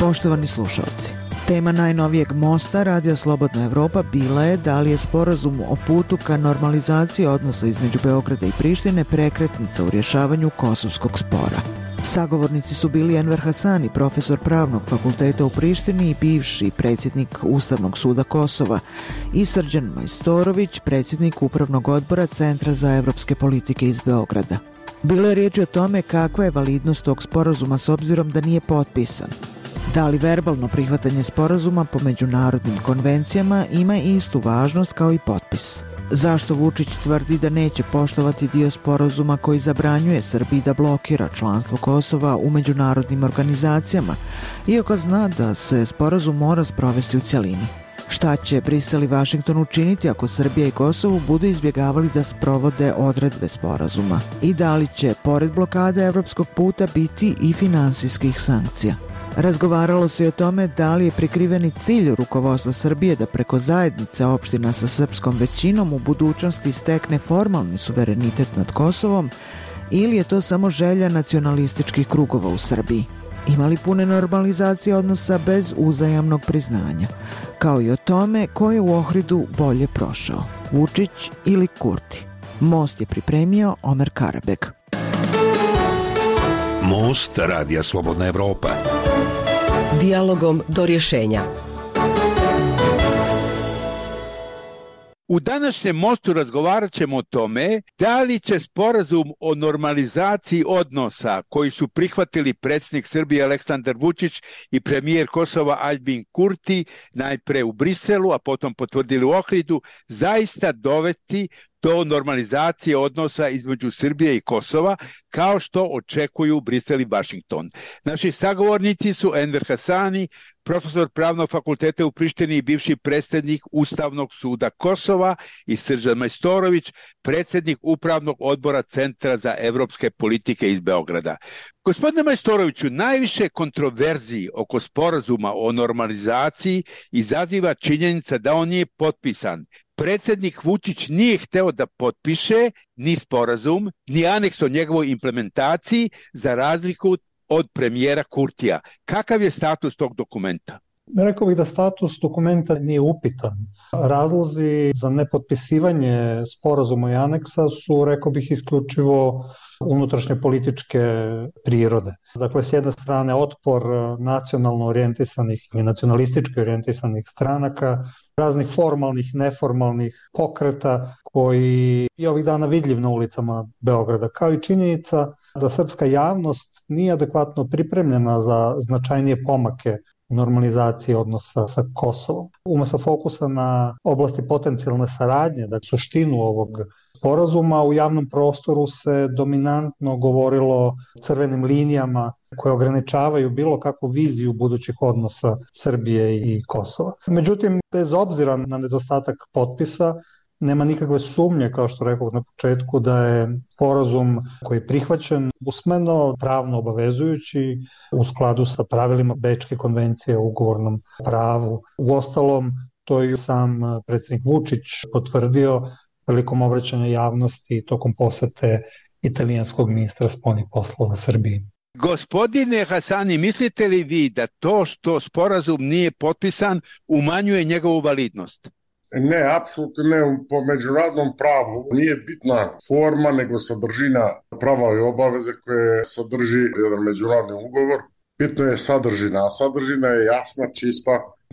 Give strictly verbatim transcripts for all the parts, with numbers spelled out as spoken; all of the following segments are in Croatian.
Poštovani slušalci, tema najnovijeg mosta Radija Slobodna Evropa bila je da li je sporazum o putu ka normalizaciji odnosa između Beograda i Prištine prekretnica u rješavanju kosovskog spora. Sagovornici su bili Enver Hasani, profesor Pravnog fakulteta u Prištini i bivši predsjednik Ustavnog suda Kosova, i Srđan Majstorović, predsjednik Upravnog odbora Centra za evropske politike iz Beograda. Bilo je riječi o tome kakva je validnost tog sporazuma s obzirom da nije potpisan. Da li verbalno prihvatanje sporazuma po međunarodnim konvencijama ima istu važnost kao i potpis? Zašto Vučić tvrdi da neće poštovati dio sporazuma koji zabranjuje Srbiji da blokira članstvo Kosova u međunarodnim organizacijama, iako zna da se sporazum mora sprovesti u cjelini? Šta će Brisel i Vašington učiniti ako Srbija i Kosovo budu izbjegavali da sprovode odredbe sporazuma? I da li će, pored blokade evropskog puta, biti i finansijskih sankcija? Razgovaralo se i o tome da li je prikriveni cilj rukovodstva Srbije da preko zajednice opština sa srpskom većinom u budućnosti stekne formalni suverenitet nad Kosovom, ili je to samo želja nacionalističkih krugova u Srbiji. Ima li pune normalizacije odnosa bez uzajamnog priznanja? Kao i o tome ko je u Ohridu bolje prošao, Vučić ili Kurti. Most je pripremio Omer Karabeg. Most Radija Slobodna Evropa. Dijalogom do rješenja. U današnjem mostu razgovarat ćemo o tome da li će sporazum o normalizaciji odnosa koji su prihvatili predsjednik Srbije Aleksandar Vučić i premijer Kosova Aljbin Kurti najpre u Briselu, a potom potvrdili u Ohridu, zaista dovesti do normalizacije odnosa između Srbije i Kosova, kao što očekuju Brisel i Vašington. Naši sagovornici su Enver Hasani, profesor Pravnog fakulteta u Prištini i bivši predsjednik Ustavnog suda Kosova, i Srđan Majstorović, predsjednik Upravnog odbora Centra za evropske politike iz Beograda. Gospodine Majstoroviću, najviše kontroverziji oko sporazuma o normalizaciji izaziva činjenica da on nije potpisan. Predsjednik Vučić nije hteo da potpiše ni sporazum, ni aneks o njegovoj implementaciji, za razliku od premijera Kurtija. Kakav je status tog dokumenta? Rekao bih da status dokumenta nije upitan. Razlozi za nepotpisivanje sporazuma i aneksa su, rekao bih, isključivo unutrašnje političke prirode. Dakle, s jedne strane otpor nacionalno orijentisanih ili nacionalistički orijentisanih stranaka, raznih formalnih, neformalnih pokreta koji je ovih dana vidljiv na ulicama Beograda, kao i činjenica da srpska javnost nije adekvatno pripremljena za značajnije pomake u normalizaciji odnosa sa Kosovom. Umesto fokusa na oblasti potencijalne saradnje, da suštinu ovog sporazuma, u javnom prostoru se dominantno govorilo crvenim linijama koje ograničavaju bilo kakvu viziju budućih odnosa Srbije i Kosova. Međutim, bez obzira na nedostatak potpisa, nema nikakve sumnje, kao što rekao na početku, da je sporazum koji je prihvaćen usmeno, pravno obavezujući, u skladu sa pravilima Bečke konvencije o ugovornom pravu. Uostalom, to je sam predsjednik Vučić potvrdio prilikom obraćanja javnosti tokom posete italijanskog ministra spoljnih poslova Srbiji. Gospodine Hasani, mislite li vi da to što sporazum nije potpisan umanjuje njegovu validnost? Ne, apsolutno ne. Po međunarodnom pravu nije bitna forma, nego sadržina prava i obaveze koje sadrži jedan međunarodni ugovor. Bitno je sadržina, a sadržina je jasna, čista.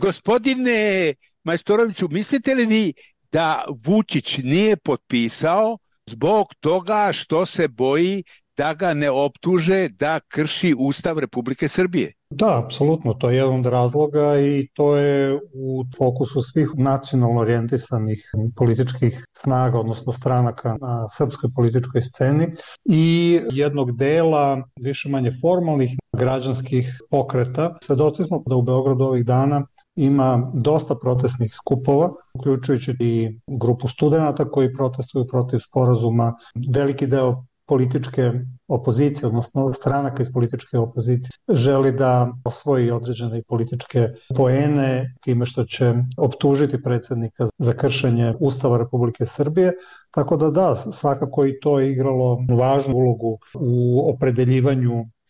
Gospodine Majstoroviću, mislite li vi da Vučić nije potpisao zbog toga što se boji da ga ne optuže da krši Ustav Republike Srbije? Da, apsolutno, to je jedan od razloga i to je u fokusu svih nacionalno orijentisanih političkih snaga, odnosno stranaka na srpskoj političkoj sceni i jednog dela više manje formalnih građanskih pokreta. Svedoci smo da u Beogradu ovih dana ima dosta protestnih skupova, uključujući i grupu studenata koji protestuju protiv sporazuma. Veliki deo političke opozicije, odnosno stranaka iz političke opozicije, želi da osvoji određene političke poene time što će optužiti predsjednika za kršenje Ustava Republike Srbije. Tako da da, svakako i to je igralo važnu ulogu u opredeljivanju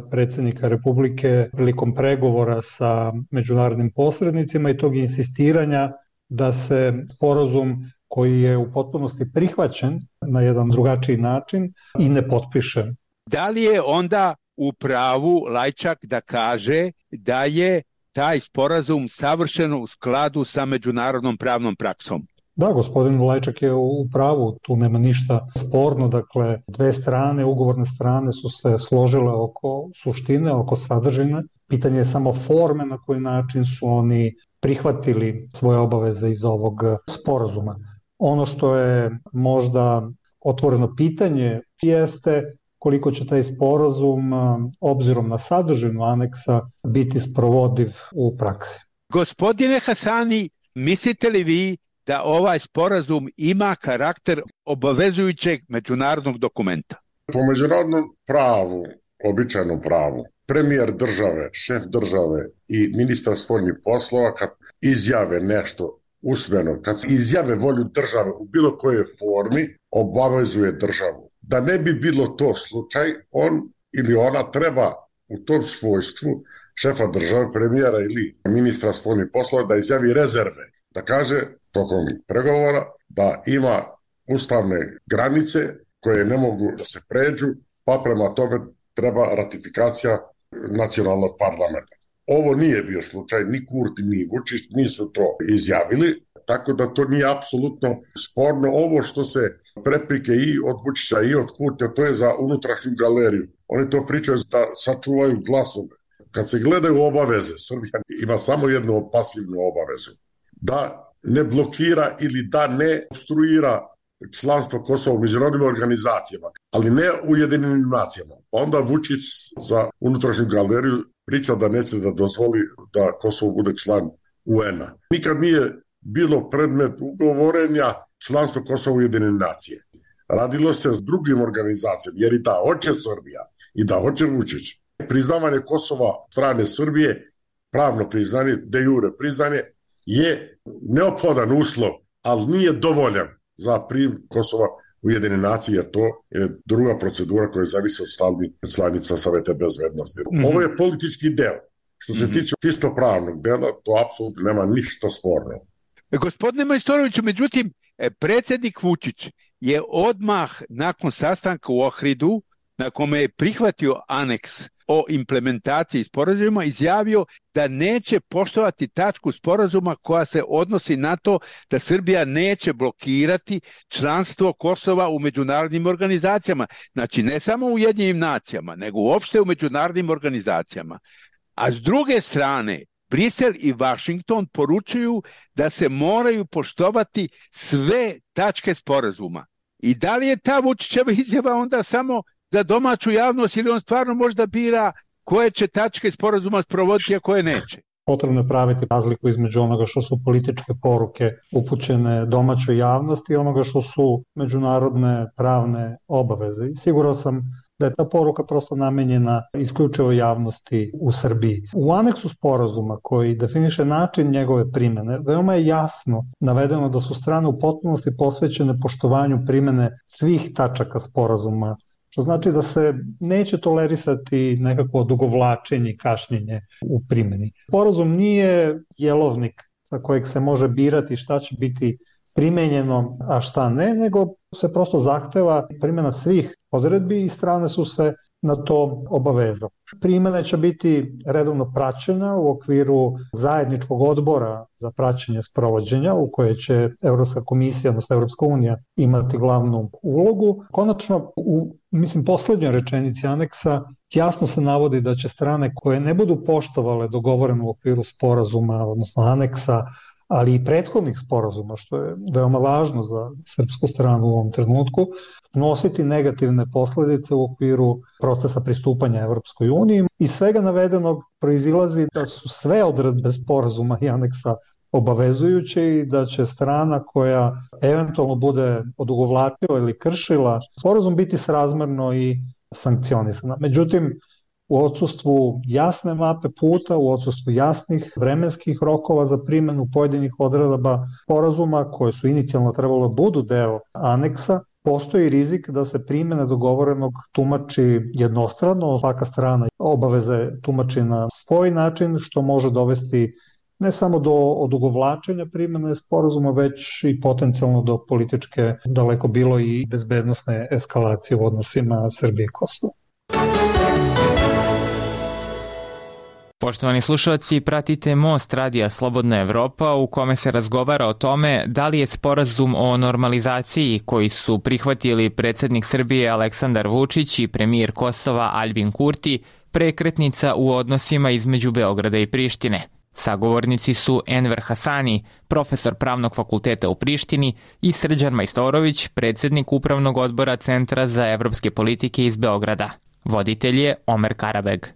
predsjednika Republike prilikom pregovora sa međunarodnim posrednicima i tog insistiranja da se sporazum koji je u potpunosti prihvaćen na jedan drugačiji način i ne potpiše. Da li je onda u pravu Lajčak da kaže da je taj sporazum savršeno u skladu sa međunarodnom pravnom praksom? Da, gospodin Lajčak je u pravu, tu nema ništa sporno, dakle dve strane, ugovorne strane su se složile oko suštine, oko sadržine. Pitanje je samo forme na koji način su oni prihvatili svoje obaveze iz ovog sporazuma. Ono što je možda otvoreno pitanje jeste koliko će taj sporazum, obzirom na sadržinu aneksa, biti sprovodiv u praksi. Gospodine Hasani, mislite li vi da ovaj sporazum ima karakter obavezujućeg međunarodnog dokumenta? Po međunarodnom pravu, običajnom pravu, premijer države, šef države i ministar spoljnih poslova kad izjave nešto usmeno, kad izjave volju države u bilo kojoj formi, obavezuje državu. Da ne bi bilo to slučaj, on ili ona treba u tom svojstvu šefa države, premijera ili ministra spoljnih poslova da izjavi rezerve, da kaže tokom pregovora da ima ustavne granice koje ne mogu da se pređu, pa prema tome treba ratifikacija nacionalnog parlamenta. Ovo nije bio slučaj, ni Kurti, ni Vučić nisu to izjavili, tako da to nije apsolutno sporno. Ovo što se preprike i od Vučića i od Kurtija, to je za unutrašnju galeriju. Oni to pričaju da sačuvaju glasove. Kad se gledaju obaveze, Srbija ima samo jednu pasivnu obavezu. Da ne blokira ili da ne obstruira članstvo Kosova u međunarodnim organizacijama, ali ne u Ujedinjenim nacijama. Pa onda Vučić za unutrašnju galeriju priča da neće da dozvoli da Kosovo bude član U N-a. Nikad nije bilo predmet ugovorenja članstvo Kosova u Ujedinjene nacije. Radilo se s drugim organizacijama, jer i da hoće Srbija i da hoće Vučić. Priznavanje Kosova strane Srbije, pravno priznanje, de jure priznanje, je neophodan uslov, ali nije dovoljan za prim Kosova u Ujedinjene nacije, jer to je druga procedura koja zavisi od stalnih članica Saveta bezbednosti. Mm-hmm. Ovo je politički deo. Što se mm-hmm. tiče čisto pravnog dela, to apsolutno nema ništa sporno. Gospodine Majstoroviću, međutim, predsjednik Vučić je odmah nakon sastanka u Ohridu, na kome je prihvatio aneks o implementaciji sporazuma, izjavio da neće poštovati tačku sporazuma koja se odnosi na to da Srbija neće blokirati članstvo Kosova u međunarodnim organizacijama. Znači, ne samo u Ujedinjenim nacijama, nego uopšte u međunarodnim organizacijama. A s druge strane, Brisel i Vašington poručuju da se moraju poštovati sve tačke sporazuma. I da li je ta Vučićeva izjava onda samo za domaću javnost ili on stvarno možda bira koje će tačke sporazuma sprovoditi, a koje neće? Potrebno je praviti razliku između onoga što su političke poruke upućene domaćoj javnosti i onoga što su međunarodne pravne obaveze. I siguran sam da je ta poruka prosto namenjena isključivo javnosti u Srbiji. U aneksu sporazuma koji definiše način njegove primene, veoma je jasno navedeno da su strane u potpunosti posvećene poštovanju primene svih tačaka sporazuma, što znači da se neće tolerisati nekako odugovlačenje i kašnjenje u primeni. Sporazum nije jelovnik sa kojeg se može birati šta će biti primenjeno, a šta ne, nego se prosto zahteva primjena svih odredbi i strane su se na to obavezale. Primjena će biti redovno praćena u okviru zajedničkog odbora za praćenje sprovođenja u koje će Evropska komisija, odnosno Evropska unija imati glavnu ulogu. Konačno, u mislim poslednjoj rečenici aneksa jasno se navodi da će strane koje ne budu poštovale dogovoreno u okviru sporazuma, odnosno aneksa, ali i prethodnih sporazuma, što je veoma važno za srpsku stranu u ovom trenutku, nositi negativne posledice u okviru procesa pristupanja Evropskoj uniji. Iz svega navedenog proizilazi da su sve odredbe sporazuma i aneksa obavezujuće i da će strana koja eventualno bude odugovlačila ili kršila sporazum biti srazmerno i sankcionisana. Međutim, u odsustvu jasne mape puta, u odsustvu jasnih vremenskih rokova za primjenu pojedinih odredaba sporazuma koje su inicijalno trebalo budu deo aneksa, postoji rizik da se primjena dogovorenog tumači jednostrano, svaka strana obaveze tumači na svoj način, što može dovesti ne samo do odugovlačenja primjene sporazuma, već i potencijalno do političke, daleko bilo i bezbednosne eskalacije u odnosima Srbije i Kosova. Poštovani slušalci, pratite Most radija Slobodna Evropa u kome se razgovara o tome da li je sporazum o normalizaciji koji su prihvatili predsjednik Srbije Aleksandar Vučić i premijer Kosova Aljbin Kurti prekretnica u odnosima između Beograda i Prištine. Sagovornici su Enver Hasani, profesor Pravnog fakulteta u Prištini, i Srđan Majstorović, predsjednik Upravnog odbora Centra za evropske politike iz Beograda. Voditelj je Omer Karabeg.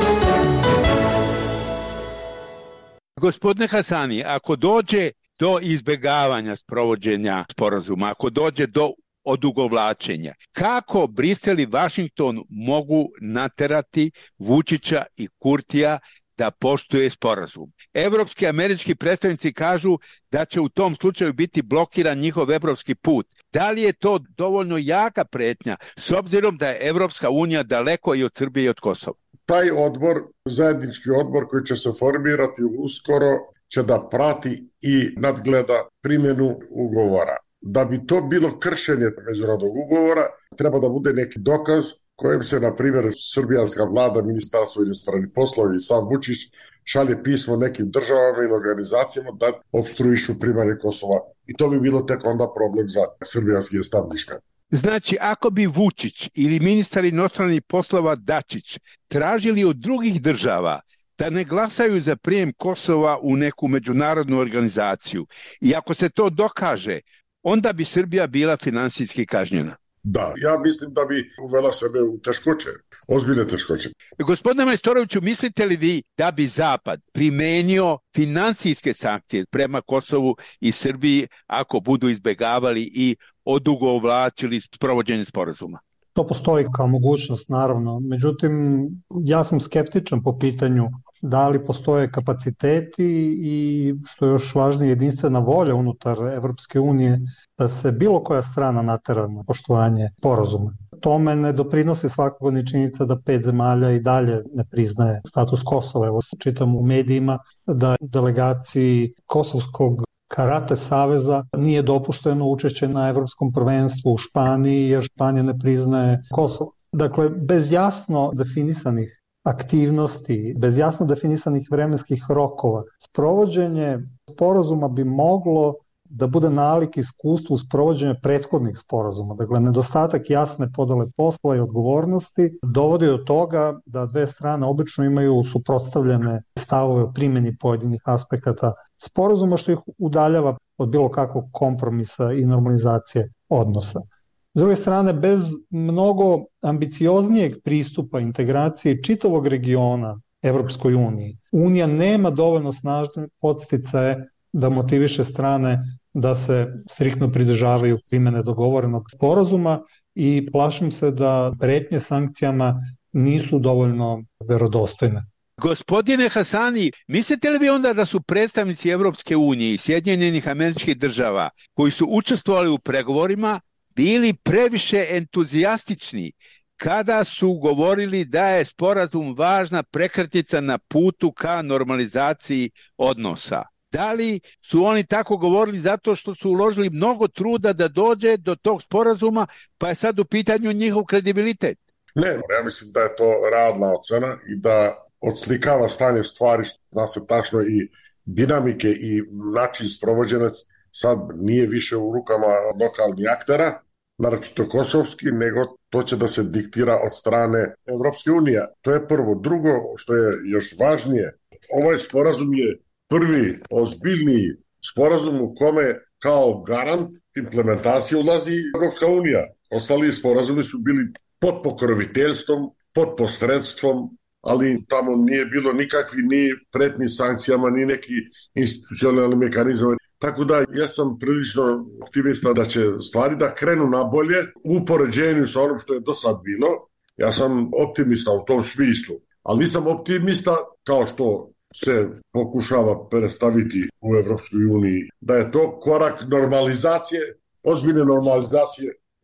Gospodine Hasani, ako dođe do izbjegavanja sprovođenja sporazuma, ako dođe do odugovlačenja, kako Brisel i Vašington mogu naterati Vučića i Kurtija da poštuje sporazum? Evropski i američki predstavnici kažu da će u tom slučaju biti blokiran njihov evropski put. Da li je to dovoljno jaka pretnja, s obzirom da je Evropska unija daleko i od Srbije i od Kosova? Taj odbor, zajednički odbor koji će se formirati uskoro, će da prati i nadgleda primjenu ugovora. Da bi to bilo kršenje međunarodnog ugovora, treba da bude neki dokaz kojem se, na primjer, srbijanska vlada, ministarstvo inostranih poslova i sam Vučić šalje pismo nekim državama i organizacijama da obstruišu primanje Kosova. I to bi bilo tek onda problem za srbijanski establishment. Znači, ako bi Vučić ili ministar inostranih poslova Dačić tražili od drugih država da ne glasaju za prijem Kosova u neku međunarodnu organizaciju i ako se to dokaže, onda bi Srbija bila finansijski kažnjena. Da, ja mislim da bi uvela sebe u teškoće, ozbiljne teškoće. Gospodine Majstoroviću, mislite li vi da bi Zapad primenio finansijske sankcije prema Kosovu i Srbiji ako budu izbjegavali i odugovlačili sprovođenje sporazuma? To postoji kao mogućnost, naravno. Međutim, ja sam skeptičan po pitanju da li postoje kapaciteti i, što je još važnije, jedinstvena volja unutar Evropske unije da se bilo koja strana natera na poštovanje sporazuma. Tome ne doprinosi svakako ni činjenica da pet zemalja i dalje ne priznaje status Kosova. Evo se čitam u medijima da delegaciji Kosovskog Karate saveza nije dopušteno učešće na evropskom prvenstvu u Španiji jer Španija ne priznaje Kosovo. Dakle, bez jasno definisanih aktivnosti, bez jasno definisanih vremenskih rokova, sprovođenje sporazuma bi moglo da bude nalik iskustvu u sprovođenju prethodnih sporazuma. Dakle, nedostatak jasne podele posla i odgovornosti dovodi do toga da dve strane obično imaju suprotstavljene stavove o primjeni pojedinih aspekata sporazuma, što ih udaljava od bilo kakvog kompromisa i normalizacije odnosa. S druge strane, bez mnogo ambicioznijeg pristupa integracije čitavog regiona Evropskoj uniji, Unija nema dovoljno snažne podsticaje da motiviše strane da se striktno pridržavaju primjene dogovorenog sporazuma i plašim se da pretnje sankcijama nisu dovoljno verodostojne. Gospodine Hasani, mislite li vi onda da su predstavnici Evropske unije i Sjedinjenih Američkih Država koji su učestvovali u pregovorima bili previše entuzijastični kada su govorili da je sporazum važna prekretnica na putu ka normalizaciji odnosa? Da li su oni tako govorili zato što su uložili mnogo truda da dođe do tog sporazuma, pa je sad u pitanju njihov kredibilitet? Ne, ja mislim da je to realna ocena i da odslikava stanje stvari, što zna se tačno i dinamike i način sprovođenja sad nije više u rukama lokalnih aktera, naročito kosovski, nego to će da se diktira od strane Evropske unije. To je prvo. Drugo, što je još važnije, ovaj sporazum je prvi ozbiljniji sporazum u kome kao garant implementacije ulazi Evropska unija. Ostali sporazumi su bili pod pokroviteljstvom, pod posredstvom, ali tamo nije bilo nikakvi ni pretnji sankcijama, ni neki institucionalni mehanizam. Tako da ja sam prilično optimista da će stvari da krenu na bolje u poređenju sa onom što je do sad bilo. Ja sam optimista u tom smislu, ali nisam optimista kao što se pokušava predstaviti u Evropskoj uniji, da je to korak normalizacije, ozbiljne normalizacije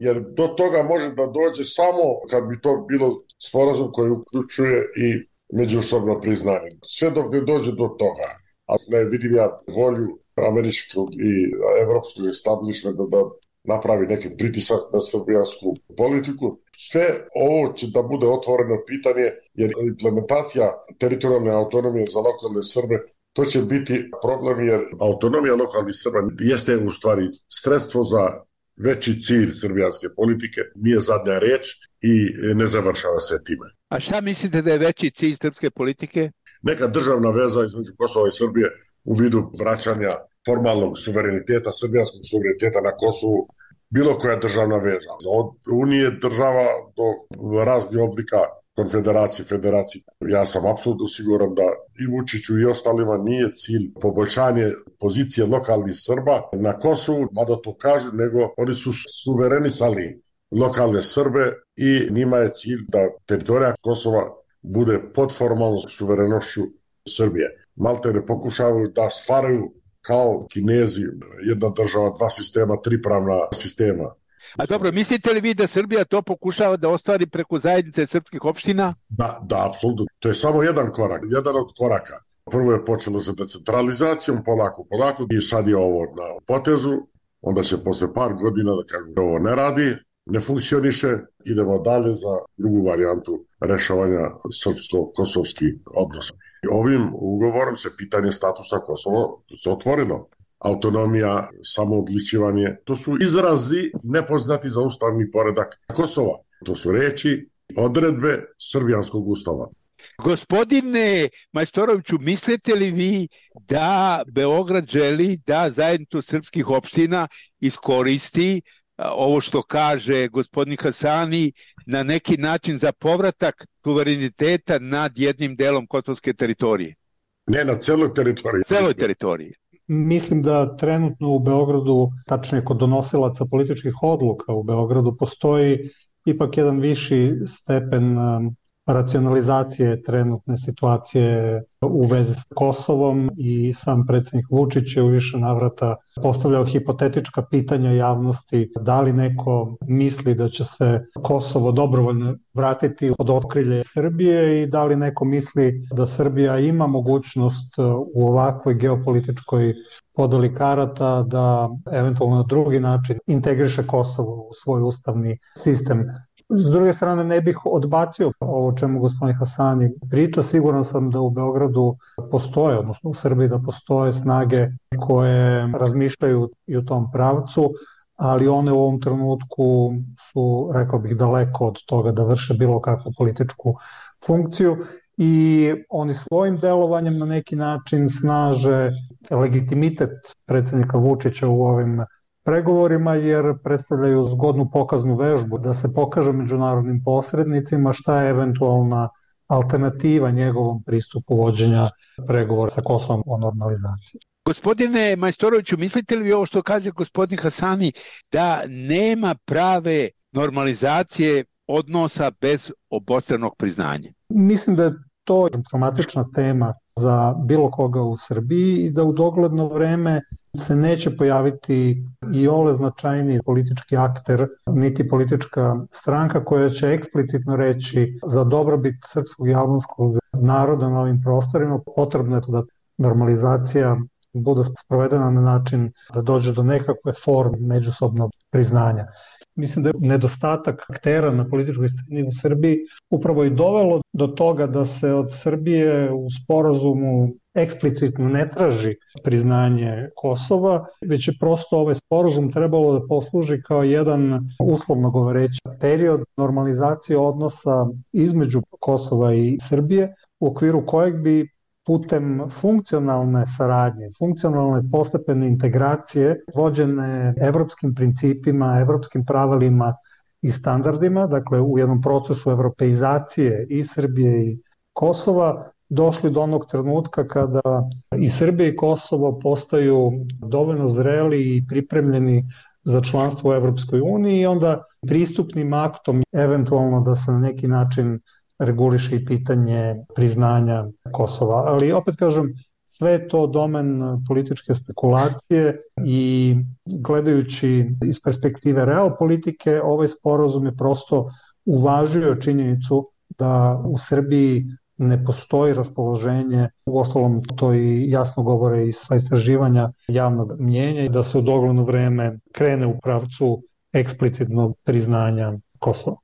jer do toga može da dođe samo kad bi to bilo sporazum koji uključuje i međusobno priznanje. Sve dok ne dođe do toga, a ne vidim ja volju američkog i evropskog establishmenta da napravi neki pritisak na srbijansku politiku. Sve ovo će da bude otvoreno pitanje, jer implementacija teritorijalne autonomije za lokalne Srbe, to će biti problem, jer autonomija lokalnih Srba jeste u stvari sredstvo za veći cilj srbijanske politike, nije zadnja reč i ne završava se time. A šta mislite da je veći cilj srpske politike? Neka državna veza između Kosova i Srbije u vidu vraćanja formalnog suvereniteta, srbijanskog suvereniteta na Kosovu, bilo koja državna veza. Od unije država do raznih oblika konfederacije, federacije. Ja sam apsolutno siguran da i Vučiću i ostalima nije cilj poboljšanje pozicije lokalnih Srba na Kosovu, mada to kažu, nego oni su suverenisali lokalne Srbe i njima je cilj da teritorija Kosova bude pod formalnom suverenošću Srbije. Malte ne pokušavaju da stvaraju kao Kinezi, jedna država, dva sistema, tri pravna sistema. A dobro, mislite li vi da Srbija to pokušava da ostvari preko zajednice srpskih opština? Da, da, apsolutno. To je samo jedan korak, jedan od koraka. Prvo je počelo sa decentralizacijom, polako, polako, i sad je ovo na potezu, onda će posle par godina da kažu da ovo ne radi, ne funkcioniše, idemo dalje za drugu varijantu rešavanja srpsko-kosovskih odnosa. Ovim ugovorom se pitanje statusa Kosova se otvorilo. Autonomija, samoodličivanje, to su izrazi nepoznati za ustavni poredak Kosova. To su reči, odredbe srbijanskog ustava. Gospodine Majstoroviću, mislite li vi da Beograd želi da zajednicu srpskih opština iskoristi ovo što kaže gospodin Hasani na neki način za povratak suvereniteta nad jednim delom kosovske teritorije? Ne, na celoj teritoriji. Celoj teritoriji. Mislim da trenutno u Beogradu, tačnije kod donosilaca političkih odluka u Beogradu, postoji ipak jedan viši stepen racionalizacije trenutne situacije u vezi s Kosovom i sam predsjednik Vučić je u više navrata postavljao hipotetička pitanja javnosti da li neko misli da će se Kosovo dobrovoljno vratiti pod okrilje Srbije i da li neko misli da Srbija ima mogućnost u ovakvoj geopolitičkoj podeli karata da eventualno na drugi način integriše Kosovo u svoj ustavni sistem. S druge strane, ne bih odbacio ovo o čemu gospodin Hasani priča. Siguran sam da u Beogradu postoje, odnosno u Srbiji da postoje snage koje razmišljaju i u tom pravcu, ali one u ovom trenutku su, rekao bih, daleko od toga da vrše bilo kakvu političku funkciju i oni svojim delovanjem na neki način snaže legitimitet predsjednika Vučića u ovim pregovorima, jer predstavljaju zgodnu pokaznu vežbu da se pokaže međunarodnim posrednicima šta je eventualna alternativa njegovom pristupu vođenja pregovora sa Kosovom o normalizaciji. Gospodine Majstoroviću, mislite li vi ovo što kaže gospodin Hasani da nema prave normalizacije odnosa bez obostranog priznanja? Mislim da je to traumatična tema za bilo koga u Srbiji i da u dogledno vreme se neće pojaviti i ole značajniji politički akter, niti politička stranka koja će eksplicitno reći za dobrobit srpskog i albanskog naroda na ovim prostorima potrebno je da normalizacija bude sprovedena na način da dođe do nekakve forme međusobnog priznanja. Mislim da je nedostatak aktera na političkoj sceni u Srbiji upravo i dovelo do toga da se od Srbije u sporazumu eksplicitno ne traži priznanje Kosova, već je prosto ovaj sporazum trebalo da posluži kao jedan, uslovno govoreći, period normalizacije odnosa između Kosova i Srbije, u okviru kojeg bi putem funkcionalne saradnje, funkcionalne postepene integracije vođene evropskim principima, evropskim pravilima i standardima, dakle u jednom procesu evropeizacije i Srbije i Kosova, došli do onog trenutka kada i Srbija i Kosovo postaju dovoljno zreli i pripremljeni za članstvo u Evropskoj uniji i onda pristupnim aktom eventualno da se na neki način reguliše i pitanje priznanja Kosova. Ali opet kažem, Sve to domen političke spekulacije i gledajući iz perspektive realpolitike, ovaj sporazum je prosto uvažio činjenicu da u Srbiji ne postoji raspoloženje, uostalom to i jasno govore i sva istraživanja javnog mnjenja, i da se u dogledno vreme krene u pravcu eksplicitnog priznanja Kosova.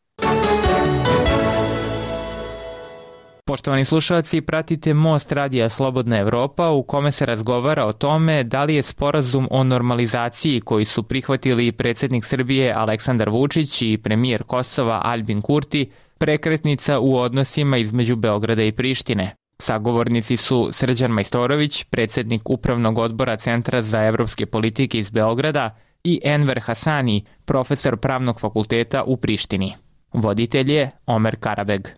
Poštovani slušalci, pratite Most radija Slobodna Evropa u kome se razgovara o tome da li je sporazum o normalizaciji koji su prihvatili predsjednik Srbije Aleksandar Vučić i premijer Kosova Aljbin Kurti prekretnica u odnosima između Beograda i Prištine. Sagovornici su Srđan Majstorović, predsjednik Upravnog odbora Centra za evropske politike iz Beograda, i Enver Hasani, profesor Pravnog fakulteta u Prištini. Voditelj je Omer Karabeg.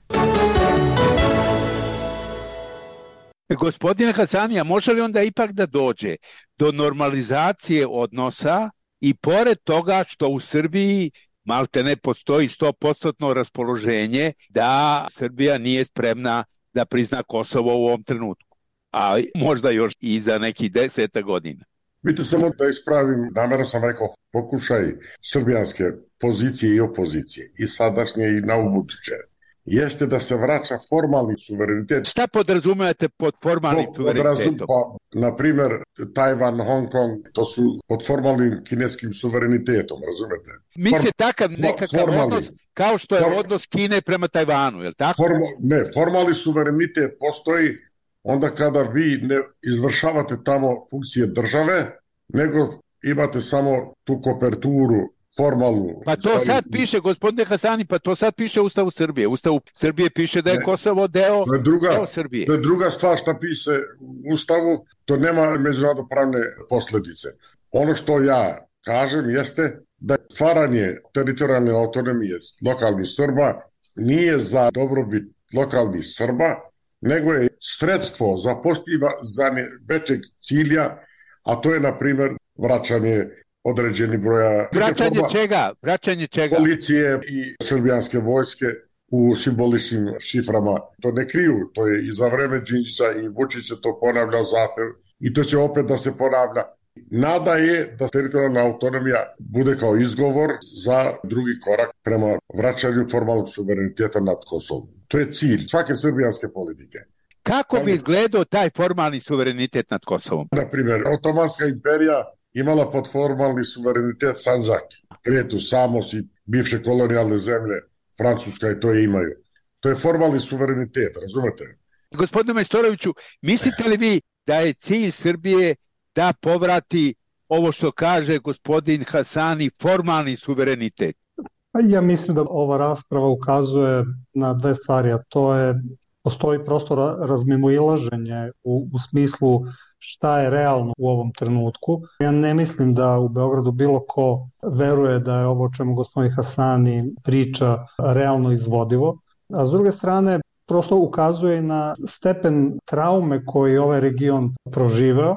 Gospodine Hasanija, može li onda ipak da dođe do normalizacije odnosa i pored toga što u Srbiji malte ne postoji sto posto raspoloženje da Srbija nije spremna da prizna Kosovo u ovom trenutku, a možda još i za nekih deseta godina? Vidite, samo da ispravim, namjerno sam rekao, pokušaj srbijanske pozicije i opozicije, i sadašnje i na ubuduće, jeste da se vraća formalni suverenitet. Šta podrazumijete pod formalnim pod, suverenitetom? Pa, na primjer, Tajvan, Hong Kong, to su pod formalnim kineskim suverenitetom, razumete? Misle takav nekakav formalni odnos kao što je Form... odnos Kine prema Tajvanu, je li tako? Form... Ne, formalni suverenitet postoji onda kada vi ne izvršavate tamo funkcije države, nego imate samo tu koperturu formalnu. Pa to sad piše, gospodine Hasani, pa to sad piše u Ustavu Srbije. U Ustavu Srbije piše da je ne, Kosovo deo, to je druga, deo Srbije. To je druga stvar što piše u Ustavu, to nema međunarodno pravne posljedice. Ono što ja kažem jeste da stvaranje teritorijalne autonomije lokalnih Srba nije za dobrobit lokalnih Srba, nego je sredstvo za postizanje većeg cilja, a to je, na primjer, vraćanje određeni broja... Vraćanje forma, čega? Vraćanje čega? Policije i srbijanske vojske u simboličnim šiframa. To ne kriju, to je i za vreme Đinđića i Vučića to ponavlja zahtev i to će opet da se ponavlja. Nada je da teritorijalna autonomija bude kao izgovor za drugi korak prema vraćanju formalnog suvereniteta nad Kosovom. To je cilj svake srbijanske politike. Kako bi izgledao taj formalni suverenitet nad Kosovom? Na primjer, Otomanska imperija imala pod formalni suverenitet Sandžak, Kretu, Samos i bivše kolonijalne zemlje, Francuska i to je imaju. To je formalni suverenitet, razumete? Gospodine Majstoroviću, mislite li vi da je cilj Srbije da povrati ovo što kaže gospodin Hasani, formalni suverenitet? Ja mislim da ova rasprava ukazuje na dve stvari, a to je postoji prosto razmimoilaženje u, u smislu šta je realno u ovom trenutku. Ja ne mislim da u Beogradu bilo ko veruje da je ovo o čemu gospodin Hasani priča realno izvodivo, a s druge strane prosto ukazuje i na stepen traume koji ovaj region proživeo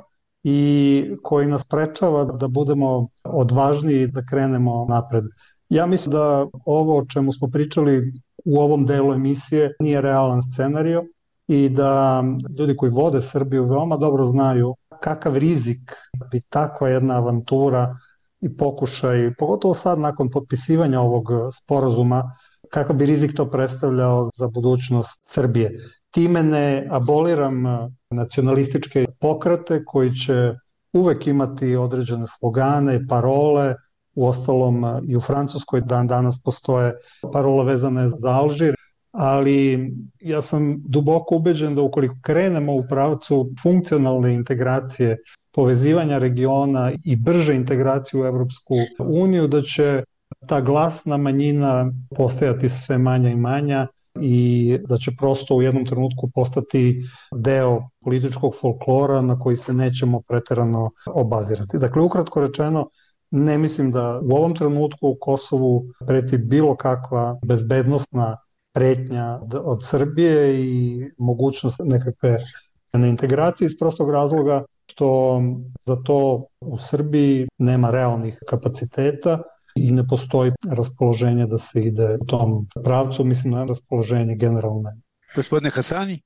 i koji nas sprečava da budemo odvažniji da krenemo napred. Ja mislim da ovo o čemu smo pričali u ovom delu emisije nije realan scenario i da ljudi koji vode Srbiju veoma dobro znaju kakav rizik bi takva jedna avantura i pokušaj, pogotovo sad nakon potpisivanja ovog sporazuma, kakav bi rizik to predstavljao za budućnost Srbije. Time ne aboliram nacionalističke pokrete koji će uvek imati određene slogane, parole. Uostalom i u Francuskoj dan danas postoje parole vezane za Alžir, ali ja sam duboko ubeđen da ukoliko krenemo u pravcu funkcionalne integracije, povezivanja regiona i brže integracije u Evropsku uniju, da će ta glasna manjina postajati sve manja i manja i da će prosto u jednom trenutku postati deo političkog folklora na koji se nećemo preterano obazirati. Dakle, ukratko rečeno, ne mislim da u ovom trenutku u Kosovu preti bilo kakva bezbednosna pretnja od Srbije i mogućnost nekakve neintegracije iz prostog razloga što za to u Srbiji nema realnih kapaciteta i ne postoji raspoloženje da se ide u tom pravcu, mislim na raspoloženje generalne. Gospodine Hasani?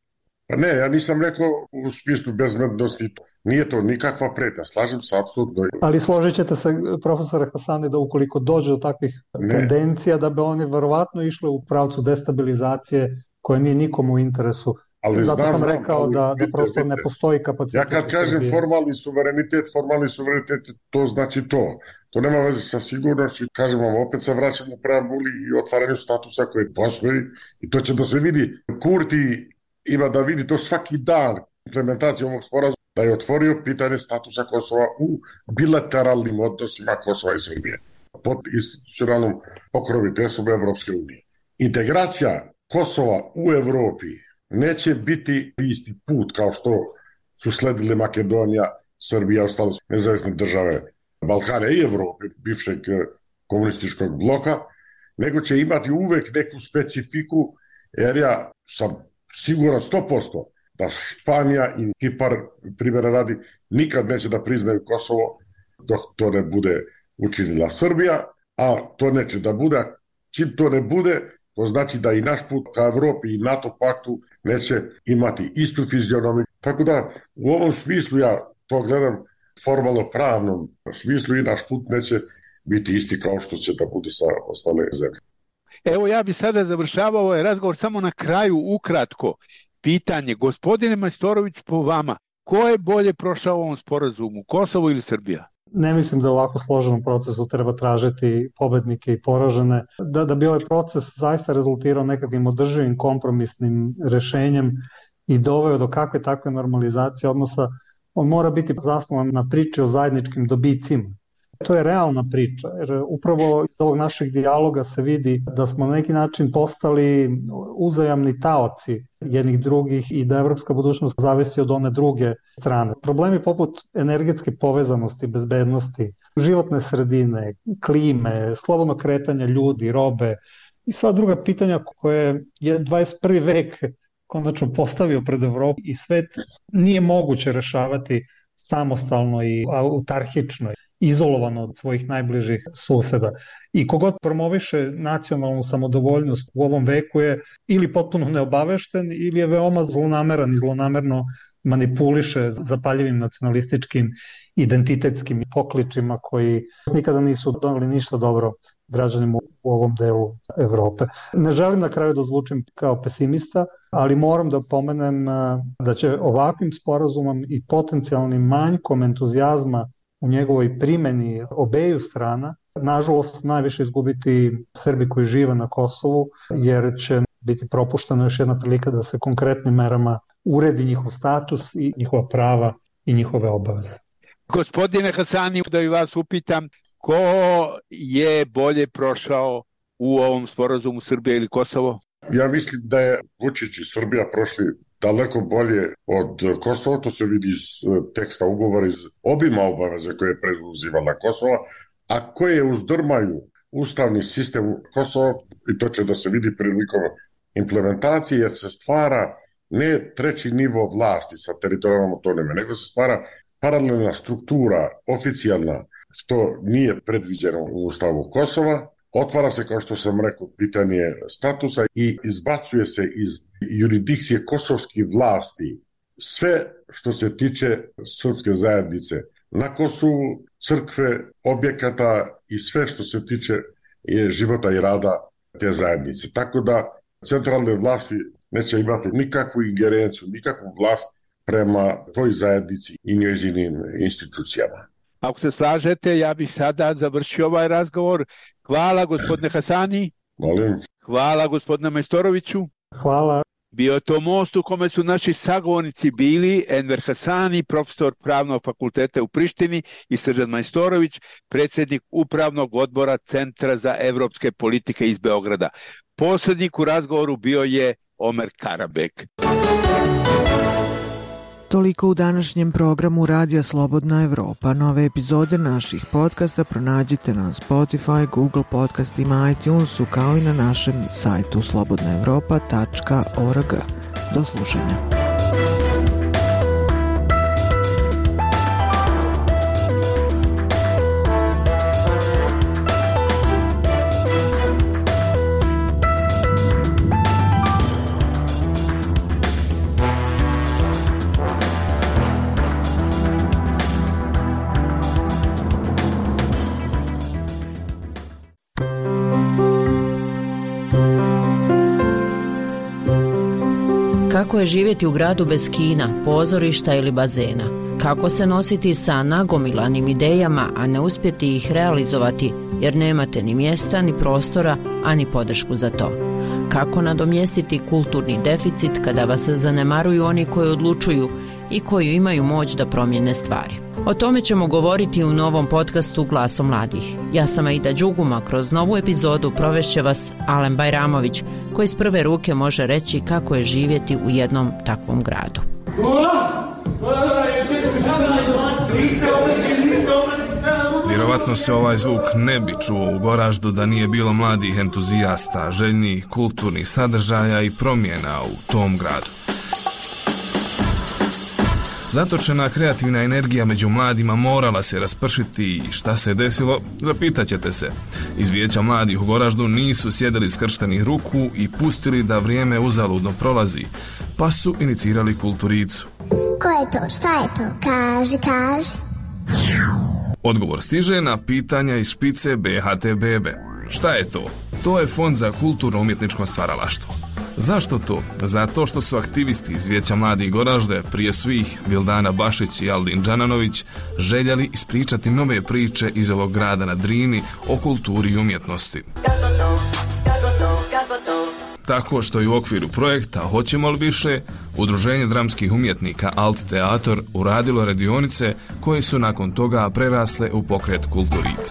Pa ne, ja nisam rekao u smislu bezbednosti, nije to nikakva pretnja, slažem se apsolutno. Ali složit ćete se, profesore Hasani, da ukoliko dođe do takvih ne. tendencija, da bi oni verovatno išle u pravcu destabilizacije koja nije nikomu u interesu. Ali Zato znam, sam rekao ali, da, da vidite, prosto vidite. ne postoji kapacitet. Ja kad kažem formalni suverenitet, formalni suverenitet, to znači to. To nema veze sa sigurnošću. Kažem vam, opet se vraćam na preambuli i otvaranju statusa koje postoji i to će da se vidi. Kurti ima da vidi to svaki dan implementacijom ovog sporazuma, da je otvorio pitanje statusa Kosova u bilateralnim odnosima Kosova i Srbije pod institucionalnom pokroviteljstvom Evropske unije. Integracija Kosova u Evropi neće biti isti put kao što su sledile Makedonija, Srbija, ostale su nezavisne države Balkana i Evrope, bivšeg komunističkog bloka, nego će imati uvek neku specifiku, jer ja sam siguran sto posto da Španija i Kipar, primjera radi, nikad neće da priznaju Kosovo dok to ne bude učinila Srbija, a to neće da bude. Čim to ne bude, to znači da i naš put ka Evropi i NATO paktu neće imati istu fizionomiju. Tako da u ovom smislu ja to gledam formalno pravnom smislu i naš put neće biti isti kao što će da bude sa ostale zemlje. Evo ja bi sada završavao ovaj razgovor samo na kraju ukratko. Pitanje, gospodine Majstorović, po vama, ko je bolje prošao u ovom sporazumu, Kosovo ili Srbija? Ne mislim da u ovako složenom procesu treba tražiti pobednike i poražene. Da, da bi ovaj proces zaista rezultirao nekakvim održivim kompromisnim rešenjem i doveo do kakve takve normalizacije odnosa, on mora biti zasnovan na priči o zajedničkim dobicima. To je realna priča, jer upravo iz ovog našeg dijaloga se vidi da smo na neki način postali uzajamni taoci jednih drugih i da evropska budućnost zavisi od one druge strane. Problemi poput energetske povezanosti, bezbednosti, životne sredine, klime, slobodno kretanje ljudi, robe i sva druga pitanja koje je dvadeset prvi vek konačno postavio pred Evropu i svet, nije moguće rešavati samostalno i autarhično, izolovano od svojih najbližih suseda. I kogod promoviše nacionalnu samodovoljnost u ovom veku je ili potpuno neobavešten ili je veoma zlonameran i zlonamerno manipuliše zapaljivim nacionalističkim identitetskim pokličima koji nikada nisu doneli ništa dobro građanima u ovom delu Evrope. Ne želim na kraju da zvučim kao pesimista, ali moram da pomenem da će ovakvim sporazumom i potencijalnim manjkom entuzijazma u njegovoj primeni obeju strana, nažalost najviše izgubiti Srbi koji žive na Kosovu, jer će biti propuštena još jedna prilika da se konkretnim merama uredi njihov status i njihova prava i njihove obaveze. Gospodine Hasani, da i vas upitam, ko je bolje prošao u ovom sporazumu Srbija ili Kosovo? Ja mislim da je Vučić i Srbija prošli daleko bolje od Kosova, to se vidi iz teksta ugovora, iz obima obaveze koje je preuzimala Kosova, a koje uzdrmaju ustavni sistem Kosova, i to će da se vidi prilikom implementacije, jer se stvara ne treći nivo vlasti sa teritorijalnom autonomijom, nego se stvara paralelna struktura, oficijalna, što nije predviđeno u ustavu Kosova. Otvara se, kao što sam rekao, pitanje statusa i izbacuje se iz jurisdikcije kosovskih vlasti sve što se tiče srpske zajednice na Kosovu, crkve, objekata i sve što se tiče života i rada te zajednice. Tako da centralne vlasti neće imati nikakvu ingerenciju, nikakvu vlast prema toj zajednici i njezinim institucijama. Ako se slažete, ja bih sada završio ovaj razgovor. Hvala gospodine Hasani. Molim. Hvala gospodine Majstoroviću. Hvala. Bio je to most u kome su naši sagovornici bili Enver Hasani, profesor Pravnog fakulteta u Prištini, i Srđan Majstorović, predsjednik Upravnog odbora Centra za evropske politike iz Beograda. Posrednik u razgovoru bio je Omer Karabek. Toliko u današnjem programu Radija Slobodna Evropa. Nove epizode naših podcasta pronađite na Spotify, Google podcastima, iTunesu, kao i na našem sajtu slobodna evropa tačka org. Do slušanja. Kako je živjeti u gradu bez kina, pozorišta ili bazena? Kako se nositi sa nagomilanim idejama, a ne uspjeti ih realizovati jer nemate ni mjesta, ni prostora, a ni podršku za to? Kako nadomjestiti kulturni deficit kada vas zanemaruju oni koji odlučuju i koji imaju moć da promijene stvari? O tome ćemo govoriti u novom podcastu Glaso mladih. Ja sam Aida Đuguma, kroz novu epizodu provešće vas Alen Bajramović, koji iz prve ruke može reći kako je živjeti u jednom takvom gradu. Vjerovatno se ovaj zvuk ne bi čuo u Goraždu da nije bilo mladih entuzijasta, željnih kulturnih sadržaja i promjena u tom gradu. Zatočena kreativna energija među mladima morala se raspršiti i šta se desilo, zapitat ćete se. Iz Vijeća mladih u Goraždu nisu sjedili skrštenih ruku i pustili da vrijeme uzaludno prolazi, pa su inicirali Kulturicu. Ko je to? Šta je to? Kaži, kaži. Odgovor stiže na pitanja iz špice B H T Bebe. Šta je to? To je Fond za kulturno-umjetničko stvaralaštvo. Zašto to? Zato što su aktivisti iz Vijeća mladih Goražde, prije svih Vildana Bašić i Aldin Đananović, željeli ispričati nove priče iz ovog grada na Drini o kulturi i umjetnosti. Tako što je u okviru projekta Hoćemo li više, Udruženje dramskih umjetnika Alt Teator uradilo radionice koje su nakon toga prerasle u pokret Kulturica.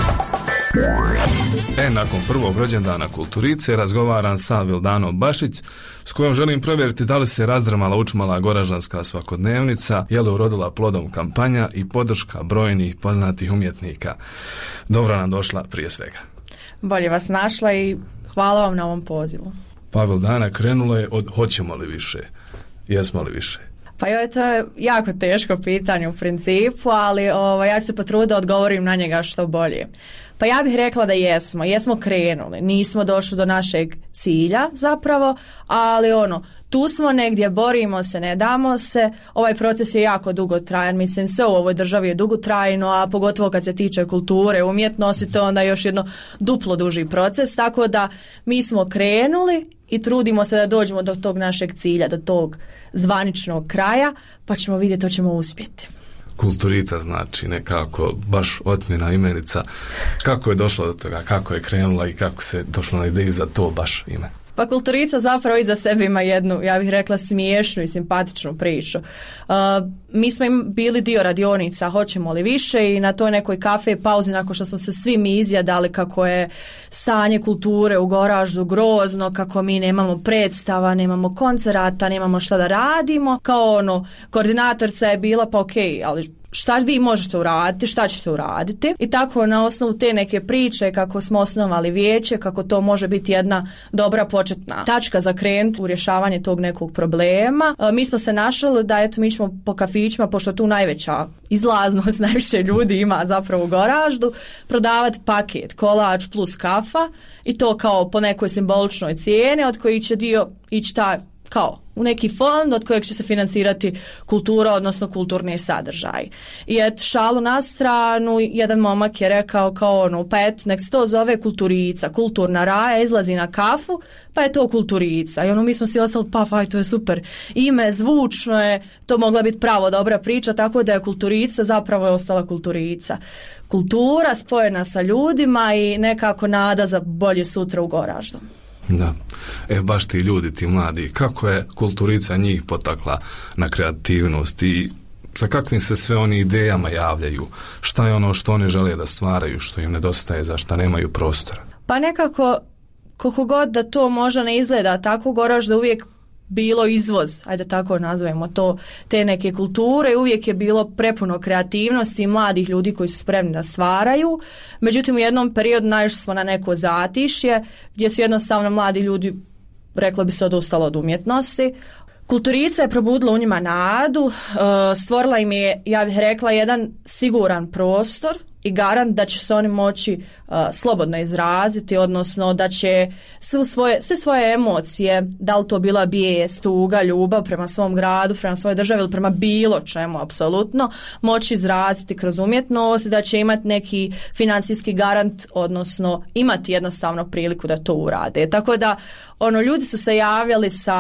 E, nakon prvog rođendana Kulturice razgovaram sa Vildanom Bašić, s kojom želim provjeriti da li se razdrmala učmala goraždanska svakodnevnica, je li urodila plodom kampanja i podrška brojnih poznatih umjetnika. Dobro nam došla prije svega. Bolje vas našla i hvala vam na ovom pozivu. Pa Vildana, krenulo je od hoćemo li više, jesmo li više? Pa joj, to je jako teško pitanje u principu, ali ovo, ja ću se potruditi da odgovorim na njega što bolje. Pa ja bih rekla da jesmo, jesmo krenuli, nismo došli do našeg cilja zapravo, ali ono, tu smo negdje, borimo se, ne damo se, ovaj proces je jako dugotrajan, mislim sve u ovoj državi je dugotrajno, a pogotovo kad se tiče kulture, umjetnosti, to je onda još jedno duplo duži proces, tako da mi smo krenuli i trudimo se da dođemo do tog našeg cilja, do tog zvaničnog kraja, pa ćemo vidjeti, to ćemo uspjeti. Kulturica znači nekako baš otmjena imenica. Kako je došlo do toga, kako je krenula i kako se došlo na ideju za to baš ime? Pa Kulturica zapravo iza sebe ima jednu, ja bih rekla, smiješnu i simpatičnu priču. Uh, mi smo im bili dio radionica Hoćemo li više i na toj nekoj kafe pauzi nakon što smo se svi mi izjadali kako je stanje kulture u Goraždu grozno, kako mi nemamo predstava, nemamo koncerata, nemamo šta da radimo. Kao ono, koordinatorica je bila pa ok, ali šta vi možete uraditi, šta ćete uraditi. I tako na osnovu te neke priče kako smo osnovali vijeće, kako to može biti jedna dobra početna tačka za krenuti u rješavanje tog nekog problema. E, mi smo se našli da eto mi ćemo po kafićima, pošto tu najveća izlaznost, najviše ljudi ima zapravo u Goraždu, prodavati paket kolač plus kafa i to kao po nekoj simboličnoj cijeni od koji će dio ići ta kao u neki fond od kojeg će se financirati kultura, odnosno kulturni sadržaj. I et šalu na stranu, jedan momak je rekao kao ono, pa eto, nek se to zove Kulturica, kulturna raja, izlazi na kafu, pa je to Kulturica. I ono, mi smo svi ostali, pa, pa, to je super ime, zvučno je, to mogla biti pravo dobra priča, tako da je Kulturica zapravo je ostala Kulturica. Kultura spojena sa ljudima i nekako nada za bolje sutra u Goraždu. Da, e baš ti ljudi, ti mladi, kako je Kulturica njih potakla na kreativnost i sa kakvim se sve oni idejama javljaju, šta je ono što oni žele da stvaraju, što im nedostaje, za šta nemaju prostora? Pa nekako, koliko god da to možda ne izgleda tako, Goražda uvijek bilo izvoz, ajde tako nazovemo to, te neke kulture, uvijek je bilo prepuno kreativnosti i mladih ljudi koji su spremni da stvaraju. Međutim, u jednom periodu naišli smo na neko zatišje gdje su jednostavno mladi ljudi, reklo bi se, odustalo od umjetnosti. Kulturica je probudila u njima nadu, stvorila im je, ja bih rekla, jedan siguran prostor i garant da će se oni moći uh, slobodno izraziti, odnosno da će sve svoje, sve svoje emocije, da li to bila bijes, tuga, ljubav prema svom gradu, prema svojoj državi ili prema bilo čemu apsolutno, moći izraziti kroz umjetnost, da će imati neki financijski garant, odnosno imati jednostavno priliku da to urade. Tako da ono, ljudi su se javljali sa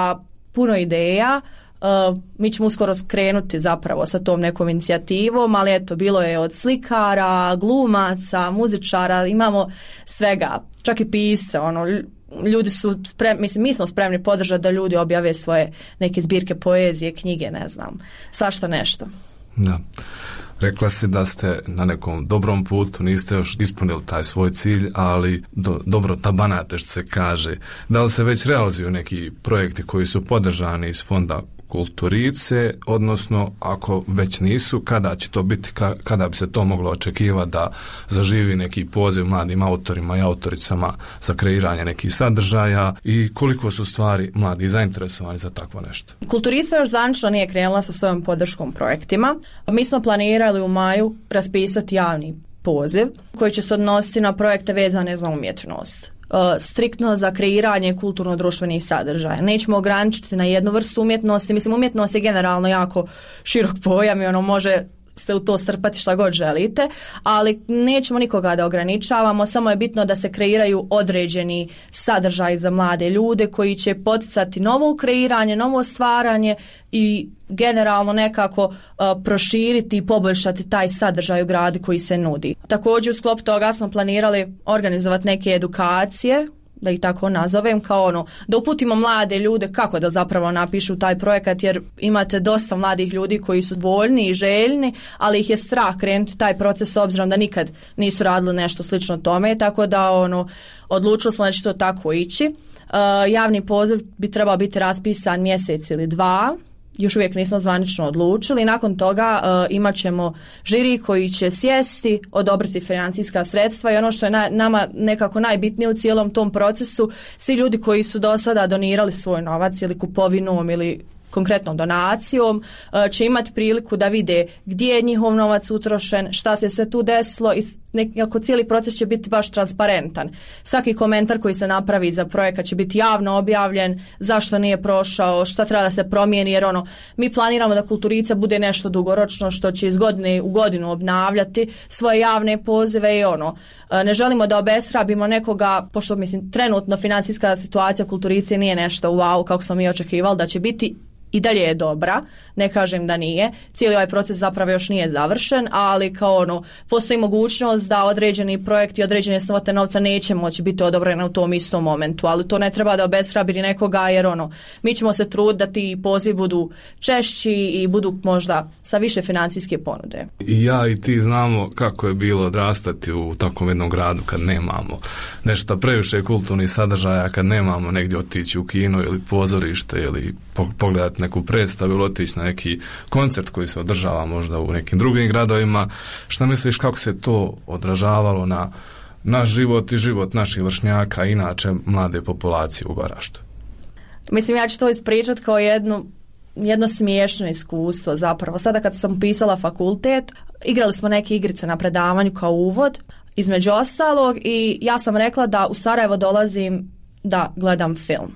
puno ideja. Uh, mi ćemo uskoro skrenuti zapravo sa tom nekom inicijativom, ali eto, bilo je od slikara, glumaca, muzičara, imamo svega, čak i pisca, ono, ljudi su spremni, mislim, mi smo spremni podržati da ljudi objave svoje neke zbirke poezije, knjige, ne znam, svašta nešto. Da. Rekla si da ste na nekom dobrom putu, niste još ispunili taj svoj cilj, ali do, dobro tabanate, što se kaže. Da li se već realizuju neki projekti koji su podržani iz fonda Kulturice, odnosno ako već nisu, kada će to biti, kada bi se to moglo očekivati da zaživi neki poziv mladim autorima i autoricama za kreiranje nekih sadržaja i koliko su stvari mladi zainteresovani za takvo nešto? Kulturica još zvanično nije krenula sa svojom podrškom projektima. Mi smo planirali u maju raspisati javni poziv koji će se odnositi na projekte vezane za umjetnost. Striktno za kreiranje kulturno-društvenih sadržaja. Nećemo ograničiti na jednu vrstu umjetnosti. Mislim, umjetnost je generalno jako širok pojam i ono može se u to strpati šta god želite, ali nećemo nikoga da ograničavamo, samo je bitno da se kreiraju određeni sadržaji za mlade ljude koji će poticati novo kreiranje, novo stvaranje i generalno nekako uh, proširiti i poboljšati taj sadržaj u gradu koji se nudi. Također u sklopu toga smo planirali organizovati neke edukacije, da ih tako nazovem, kao ono, da uputimo mlade ljude kako da zapravo napišu taj projekat, jer imate dosta mladih ljudi koji su voljni i željni, ali ih je strah krenuti taj proces s obzirom da nikad nisu radili nešto slično tome, tako da ono, odlučili smo da će to tako ići. Uh, javni poziv bi trebao biti raspisan mjesec ili dva, još uvijek nismo zvanično odlučili. Nakon toga uh, imat ćemo žiri koji će sjesti, odobriti financijska sredstva i ono što je na, nama nekako najbitnije u cijelom tom procesu, svi ljudi koji su do sada donirali svoj novac ili kupovinom ili konkretnom donacijom, će imati priliku da vide gdje je njihov novac utrošen, šta se sve tu desilo i nekako cijeli proces će biti baš transparentan. Svaki komentar koji se napravi za projekat će biti javno objavljen, zašto nije prošao, šta treba da se promijeni, jer ono, mi planiramo da Kulturica bude nešto dugoročno što će iz godine u godinu obnavljati svoje javne pozive i ono, ne želimo da obeshrabimo nekoga, pošto mislim trenutno financijska situacija Kulturice nije nešto wow kako smo mi očekivali da će biti. I dalje je dobra, ne kažem da nije, cijeli ovaj proces zapravo još nije završen, ali kao ono, postoji mogućnost da određeni projekti, određene svote novca neće moći biti odobrene u tom istom momentu, ali to ne treba da obeshrabri nekoga, jer ono, mi ćemo se truditi da ti pozivi budu češći i budu možda sa više financijske ponude. I ja i ti znamo kako je bilo odrastati u takvom jednom gradu kad nemamo nešto previše kulturnih sadržaja, kad nemamo negdje otići u kino ili pozorište ili pogledati neku predstavu ili otići na neki koncert koji se održava možda u nekim drugim gradovima. Šta misliš kako se to odražavalo na naš život i život naših vršnjaka i inače mlade populacije u Goraždu? Mislim, ja ću to ispričati kao jednu, jedno smiješno iskustvo zapravo. Sada kad sam pisala fakultet, igrali smo neke igrice na predavanju kao uvod, između ostalog, i ja sam rekla da u Sarajevo dolazim da gledam film.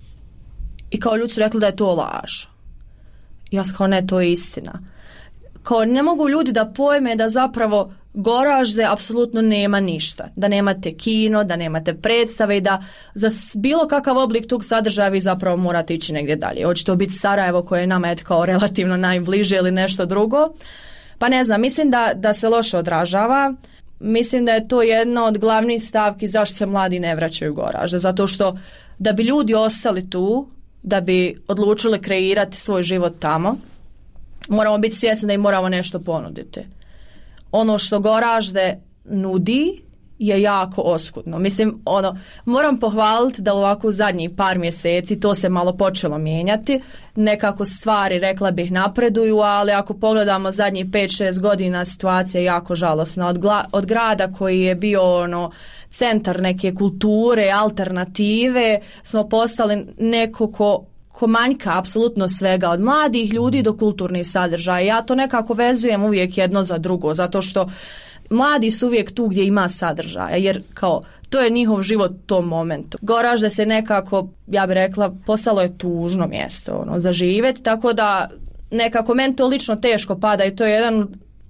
I kao ljudi su rekli da je to laž. Ja sam kao ne, to je istina. Kao ne mogu ljudi da pojme da zapravo Goražde apsolutno nema ništa. Da nemate kino, da nemate predstave i da za bilo kakav oblik tog sadržaja vi zapravo morate ići negdje dalje. Hoće to biti Sarajevo koje je nama et kao relativno najbliže ili nešto drugo. Pa ne znam, mislim da, da se loše odražava. Mislim da je to jedna od glavnih stavki zašto se mladi ne vraćaju u Goražde. Zato što da bi ljudi ostali tu, da bi odlučili kreirati svoj život tamo, moramo biti svjesni da im moramo nešto ponuditi. Ono što Goražde nudi je jako oskudno. Mislim, ono, moram pohvaliti da ovako u zadnjih par mjeseci to se malo počelo mijenjati. Nekako stvari, rekla bih, napreduju, ali ako pogledamo zadnjih pet šest godina, situacija je jako žalosna. Od, gla, od grada koji je bio ono, centar neke kulture, alternative, smo postali neko ko ko manjka apsolutno svega, od mladih ljudi do kulturnih sadržaja. Ja to nekako vezujem uvijek jedno za drugo, zato što mladi su uvijek tu gdje ima sadržaja, jer kao to je njihov život u tom momentu. Goražde se nekako, ja bih rekla, postalo je tužno mjesto ono, za živjeti, tako da nekako meni to lično teško pada i to je jedan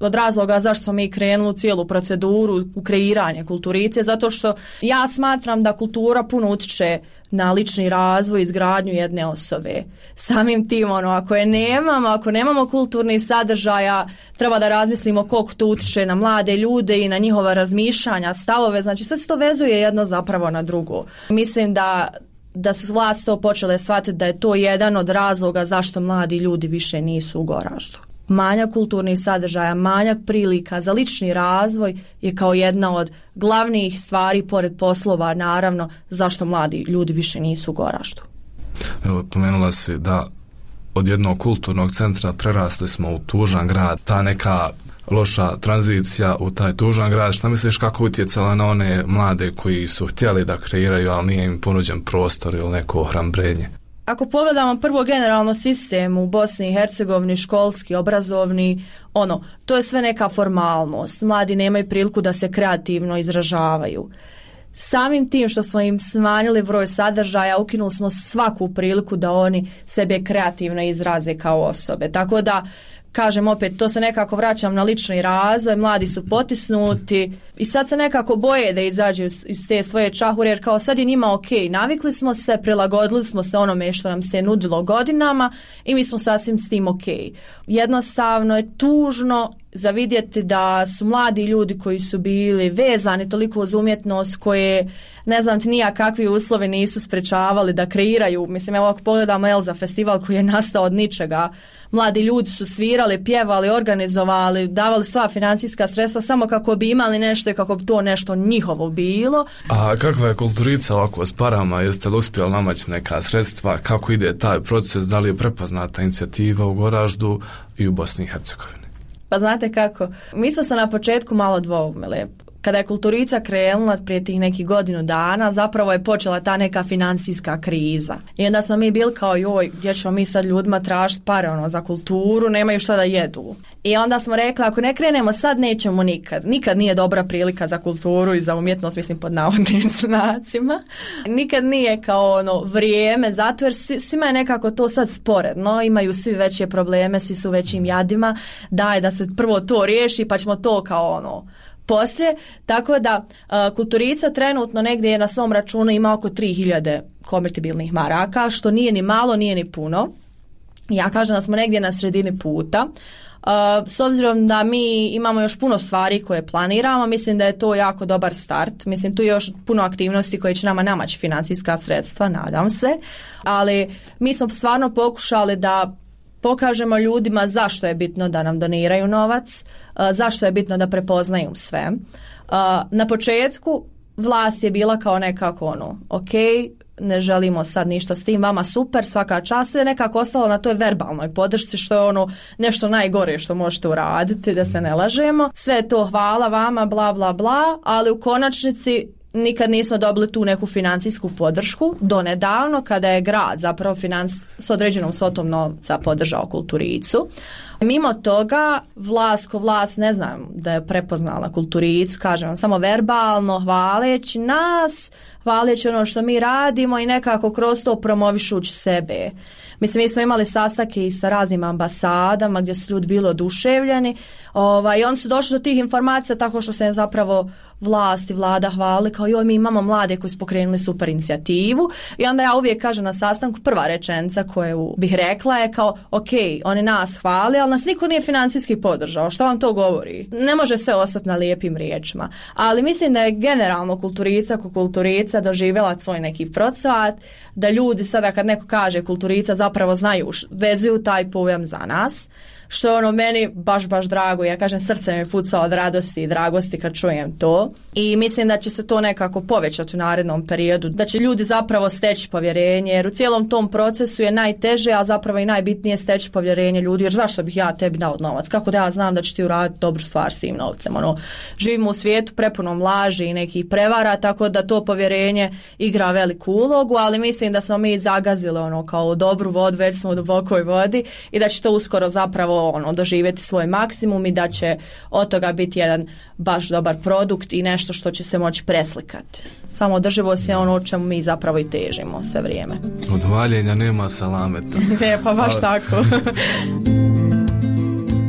od razloga zašto smo mi krenuli u cijelu proceduru u kreiranje kulturice, zato što ja smatram da kultura puno utiče na lični razvoj, izgradnju jedne osobe. Samim tim, ono, ako je nemamo, ako nemamo kulturnih sadržaja, treba da razmislimo koliko to utiče na mlade ljude i na njihova razmišljanja, stavove, znači sve se to vezuje jedno zapravo na drugo. Mislim da da su vlasti to počele shvatiti da je to jedan od razloga zašto mladi ljudi više nisu u Goraždu. Manjak kulturnih sadržaja, manjak prilika za lični razvoj je kao jedna od glavnih stvari, pored poslova, naravno, zašto mladi ljudi više nisu u Goraždu. Evo, pomenula si da od jednog kulturnog centra prerasli smo u tužan grad. Ta neka loša tranzicija u taj tužan grad, šta misliš kako utjecala na one mlade koji su htjeli da kreiraju, ali nije im ponuđen prostor ili neko ohrabrenje? Ako pogledamo prvo generalno sistem u Bosni i Hercegovini, školski, obrazovni, ono, to je sve neka formalnost. Mladi nemaju priliku da se kreativno izražavaju. Samim tim što smo im smanjili broj sadržaja, ukinuli smo svaku priliku da oni sebe kreativno izraze kao osobe. Tako da, kažem opet, to se nekako vraćam na lični razvoj, mladi su potisnuti i sad se nekako boje da izađu iz te svoje čahure, jer kao sad je njima ok, navikli smo se, prilagodili smo se onome što nam se nudilo godinama i mi smo sasvim s tim ok. Jednostavno je tužno za vidjeti da su mladi ljudi koji su bili vezani toliko uz umjetnost, koje ne znam ti nija kakvi uslovi nisu sprečavali da kreiraju. Mislim, evo ako pogledamo Elza festival koji je nastao od ničega, mladi ljudi su svirali, pjevali, organizovali, davali sva financijska sredstva samo kako bi imali nešto i kako bi to nešto njihovo bilo. A kakva je kulturica ovako s parama? Jeste li uspjeli namaći neka sredstva? Kako ide taj proces? Da li je prepoznata inicijativa u Goraždu i u Bosni i Hercegovini? Pa znate kako, mi smo se na početku malo dvoumili. Kada je kulturica krenula prije tih nekih godinu dana, zapravo je počela ta neka financijska kriza. I onda smo mi bili kao, joj, gdje ćemo mi sad ljudima tražiti pare ono, za kulturu, nemaju šta da jedu. I onda smo rekli, ako ne krenemo sad, nećemo nikad. Nikad nije dobra prilika za kulturu i za umjetnost, mislim pod navodnim znacima. Nikad nije kao ono vrijeme, zato jer svima je nekako to sad sporedno, imaju svi veće probleme, svi su većim jadima, daj da se prvo to riješi pa ćemo to kao ono poslije, tako da uh, kulturica trenutno negdje je na svom računu ima oko tri hiljade konvertibilnih maraka, što nije ni malo, nije ni puno. Ja kažem da smo negdje na sredini puta. Uh, s obzirom da mi imamo još puno stvari koje planiramo, mislim da je to jako dobar start. Mislim, tu je još puno aktivnosti koje će nama namaći financijska sredstva, nadam se. Ali mi smo stvarno pokušali da pokažemo ljudima zašto je bitno da nam doniraju novac, zašto je bitno da prepoznaju sve. Na početku vlast je bila kao nekako ono, ok, ne želimo sad ništa s tim, vama super, svaka čast, sve nekako ostalo na toj verbalnoj podršci, što je ono nešto najgore što možete uraditi, da se ne lažemo. Sve je to hvala vama, bla bla bla, ali u konačnici nikad nismo dobili tu neku financijsku podršku do nedavno kada je grad zapravo financ, s određenom svotom novca podržao kulturicu. Mimo toga, vlast ko vlast ne znam da je prepoznala kulturicu, kažem vam, samo verbalno hvaleći nas, hvaleći ono što mi radimo i nekako kroz to promovišući sebe. Mislim, mi smo imali sastanke i sa raznim ambasadama gdje su ljudi bili oduševljeni, ovaj, i oni su došli do tih informacija tako što se zapravo vlast i vlada hvali kao joj, mi imamo mlade koji su pokrenuli super inicijativu i onda ja uvijek kažem na sastanku, prva rečenica koju bih rekla je kao ok, oni nas hvali, ali nas niko nije financijski podržao, što vam to govori? Ne može sve ostati na lijepim riječima, ali mislim da je generalno kulturica ko kulturica doživjela svoj neki procvat, da ljudi sada kad neko kaže kulturica zapravo znaju, vezuju taj pojam za nas, što je ono meni baš, baš drago. Ja kažem, srce mi puca od radosti i dragosti kad čujem to. I mislim da će se to nekako povećati u narednom periodu. Da će ljudi zapravo steći povjerenje, jer u cijelom tom procesu je najteže, a zapravo i najbitnije steći povjerenje ljudi. Jer zašto bih ja tebi dao novac? Kako da ja znam da će ti uraditi dobru stvar s tim novcem? Ono, živimo u svijetu prepunom laži i nekih prevara, tako da to povjerenje igra veliku ulogu, ali mislim da smo mi zagazili ono kao dobru vodu, već smo u dubokoj vodi i da će to uskoro zapravo ono doživjeti svoj maksimum i da će od toga biti jedan baš dobar produkt i nešto što će se moći preslikati. Samo održivost je ono o čemu mi zapravo i težimo sve vrijeme. Od valjenja nema salameta. Ne, pa baš tako.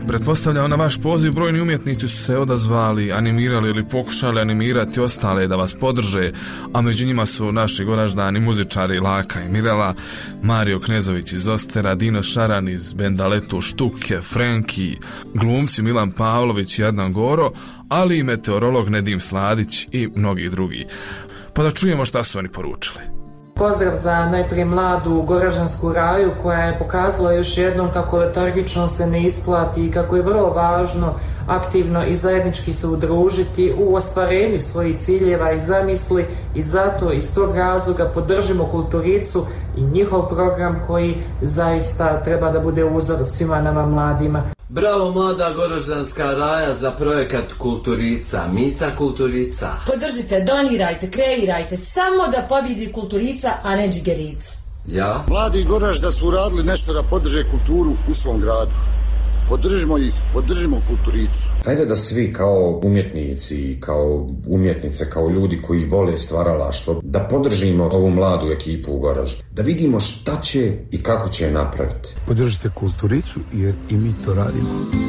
Pretpostavljam na vaš poziv brojni umjetnici su se odazvali, animirali ili pokušali animirati ostale da vas podrže, a među njima su naši goraždani muzičari Laka i Mirela, Mario Knezović iz Ostera, Dino Šaran iz benda Leto Štuke, Frenki, glumci Milan Pavlović i Adnan Goro, ali i meteorolog Nedim Sladić i mnogi drugi. Pa da čujemo šta su oni poručili. Pozdrav za najprije mladu Goražansku raju koja je pokazala još jednom kako letargično se ne isplati i kako je vrlo važno aktivno i zajednički se udružiti u ostvarenju svojih ciljeva i zamisli i zato iz tog razloga podržimo Kulturicu i njihov program koji zaista treba da bude uzor svima nama mladima. Bravo mlada Goraždanska raja za projekat Kulturica, Mica Kulturica. Podržite, donirajte, kreirajte, samo da pobjedi Kulturica, a ne džigerica. Ja? Mladi Goražda su uradili nešto da podrže kulturu u svom gradu. Podržimo ih, podržimo Kulturicu. Hajde da svi kao umjetnici, kao umjetnice, kao ljudi koji vole stvaralaštvo, da podržimo ovu mladu ekipu u Goraždu. Da vidimo šta će i kako će je napraviti. Podržite Kulturicu jer i mi to radimo.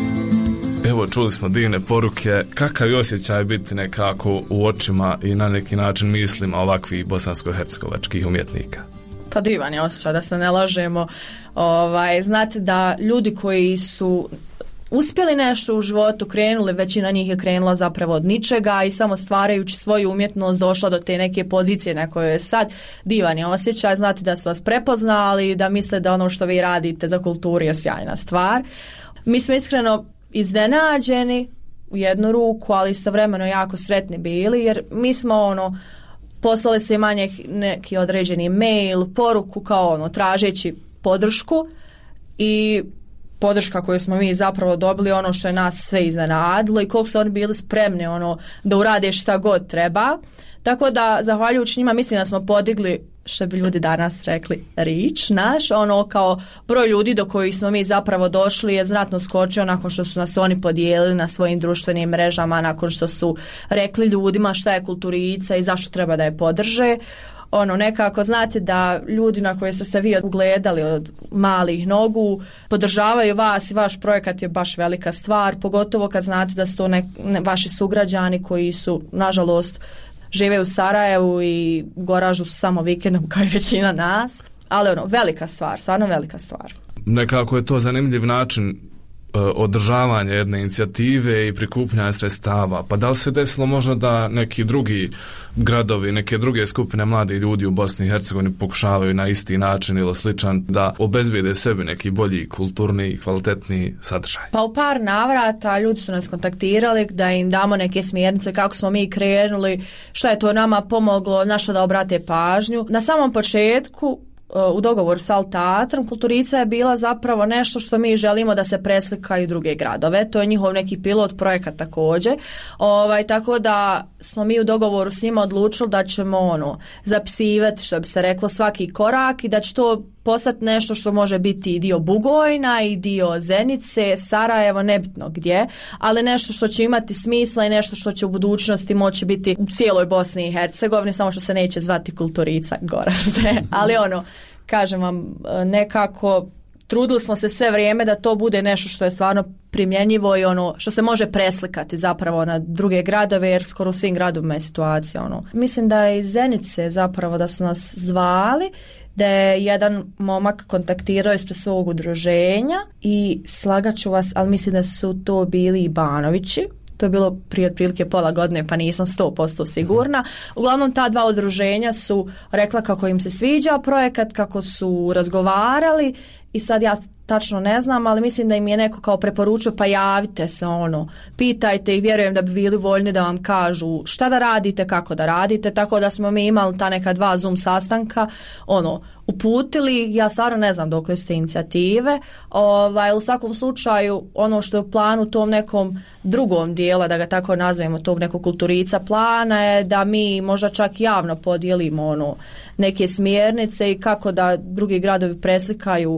Evo, čuli smo divne poruke. Kakav je osjećaj biti nekako u očima i na neki način mislima ovakvih bosansko-hercegovačkih umjetnika? Pa divan je osjećaj, da se ne lažemo. Ovaj, znate da ljudi koji su uspjeli nešto u životu, krenuli, većina njih je krenula zapravo od ničega i samo stvarajući svoju umjetnost došla do te neke pozicije na kojoj je sad. Divan je osjećaj, znate da su vas prepoznali, da misle da ono što vi radite za kulturu je sjajna stvar. Mi smo iskreno iznenađeni u jednu ruku, ali istovremeno jako sretni bili, jer mi smo ono poslali se manje neki određeni mail, poruku kao ono tražeći podršku i podrška koju smo mi zapravo dobili ono što je nas sve iznenadilo i koliko su oni bili spremni ono da urade šta god treba. Tako da zahvaljujući njima mislim da smo podigli, što bi ljudi danas rekli, rič naš, ono kao broj ljudi do kojih smo mi zapravo došli je znatno skočio nakon što su nas oni podijelili na svojim društvenim mrežama, nakon što su rekli ljudima šta je Kulturica i zašto treba da je podrže. Ono, nekako znate da ljudi na koje ste se vi ugledali od malih nogu podržavaju vas i vaš projekat je baš velika stvar, pogotovo kad znate da su to ne, ne, vaši sugrađani koji su, nažalost, žive u Sarajevu i Goražu su samo vikendom kao i većina nas, ali ono, velika stvar, stvarno velika stvar. Nekako je to zanimljiv način održavanja jedne inicijative i prikupljanja sredstava. Pa da li se desilo možda da neki drugi gradovi, neke druge skupine mladih ljudi u Bosni i Hercegovini pokušavaju na isti način ili sličan da obezbijede sebi neki bolji, kulturni i kvalitetni sadržaj? Pa u par navrata ljudi su nas kontaktirali da im damo neke smjernice kako smo mi krenuli, šta je to nama pomoglo, na što da obrate pažnju. Na samom početku u dogovoru sa Altatrom, Kulturica je bila zapravo nešto što mi želimo da se preslika i druge gradove. To je njihov neki pilot projekat također. Ovaj, tako da smo mi u dogovoru s njima odlučili da ćemo ono, zapisivati, što bi se reklo, svaki korak i da će to postati nešto što može biti i dio Bugojna i dio Zenice, Sarajevo, nebitno gdje, ali nešto što će imati smisla i nešto što će u budućnosti moći biti u cijeloj Bosni i Hercegovini, samo što se neće zvati Kulturica Goražde. Ali ono, kažem vam, nekako trudili smo se sve vrijeme da to bude nešto što je stvarno primjenjivo i ono što se može preslikati zapravo na druge gradove, jer skoro u svim gradovima je situacija ono. Mislim da je iz Zenice zapravo da su nas zvali, da je jedan momak kontaktirao ispred svog udruženja i slagat ću vas, ali mislim da su to bili i Banovići. To je bilo prije otprilike pola godine, pa nisam sto posto sigurna. Uglavnom, ta dva udruženja su rekla kako im se sviđa projekat, kako su razgovarali i sad ja tačno ne znam, ali mislim da im je neko kao preporučio pa javite se, ono, pitajte i vjerujem da bi bili voljni da vam kažu šta da radite, kako da radite, tako da smo mi imali ta neka dva Zoom sastanka, ono, uputili, ja stvarno ne znam dok su te inicijative, ovaj, u svakom slučaju ono što je u planu tom nekom drugom dijela, da ga tako nazvemo, tog nekog Kulturica plana je da mi možda čak javno podijelimo ono, neke smjernice i kako da drugi gradovi preslikaju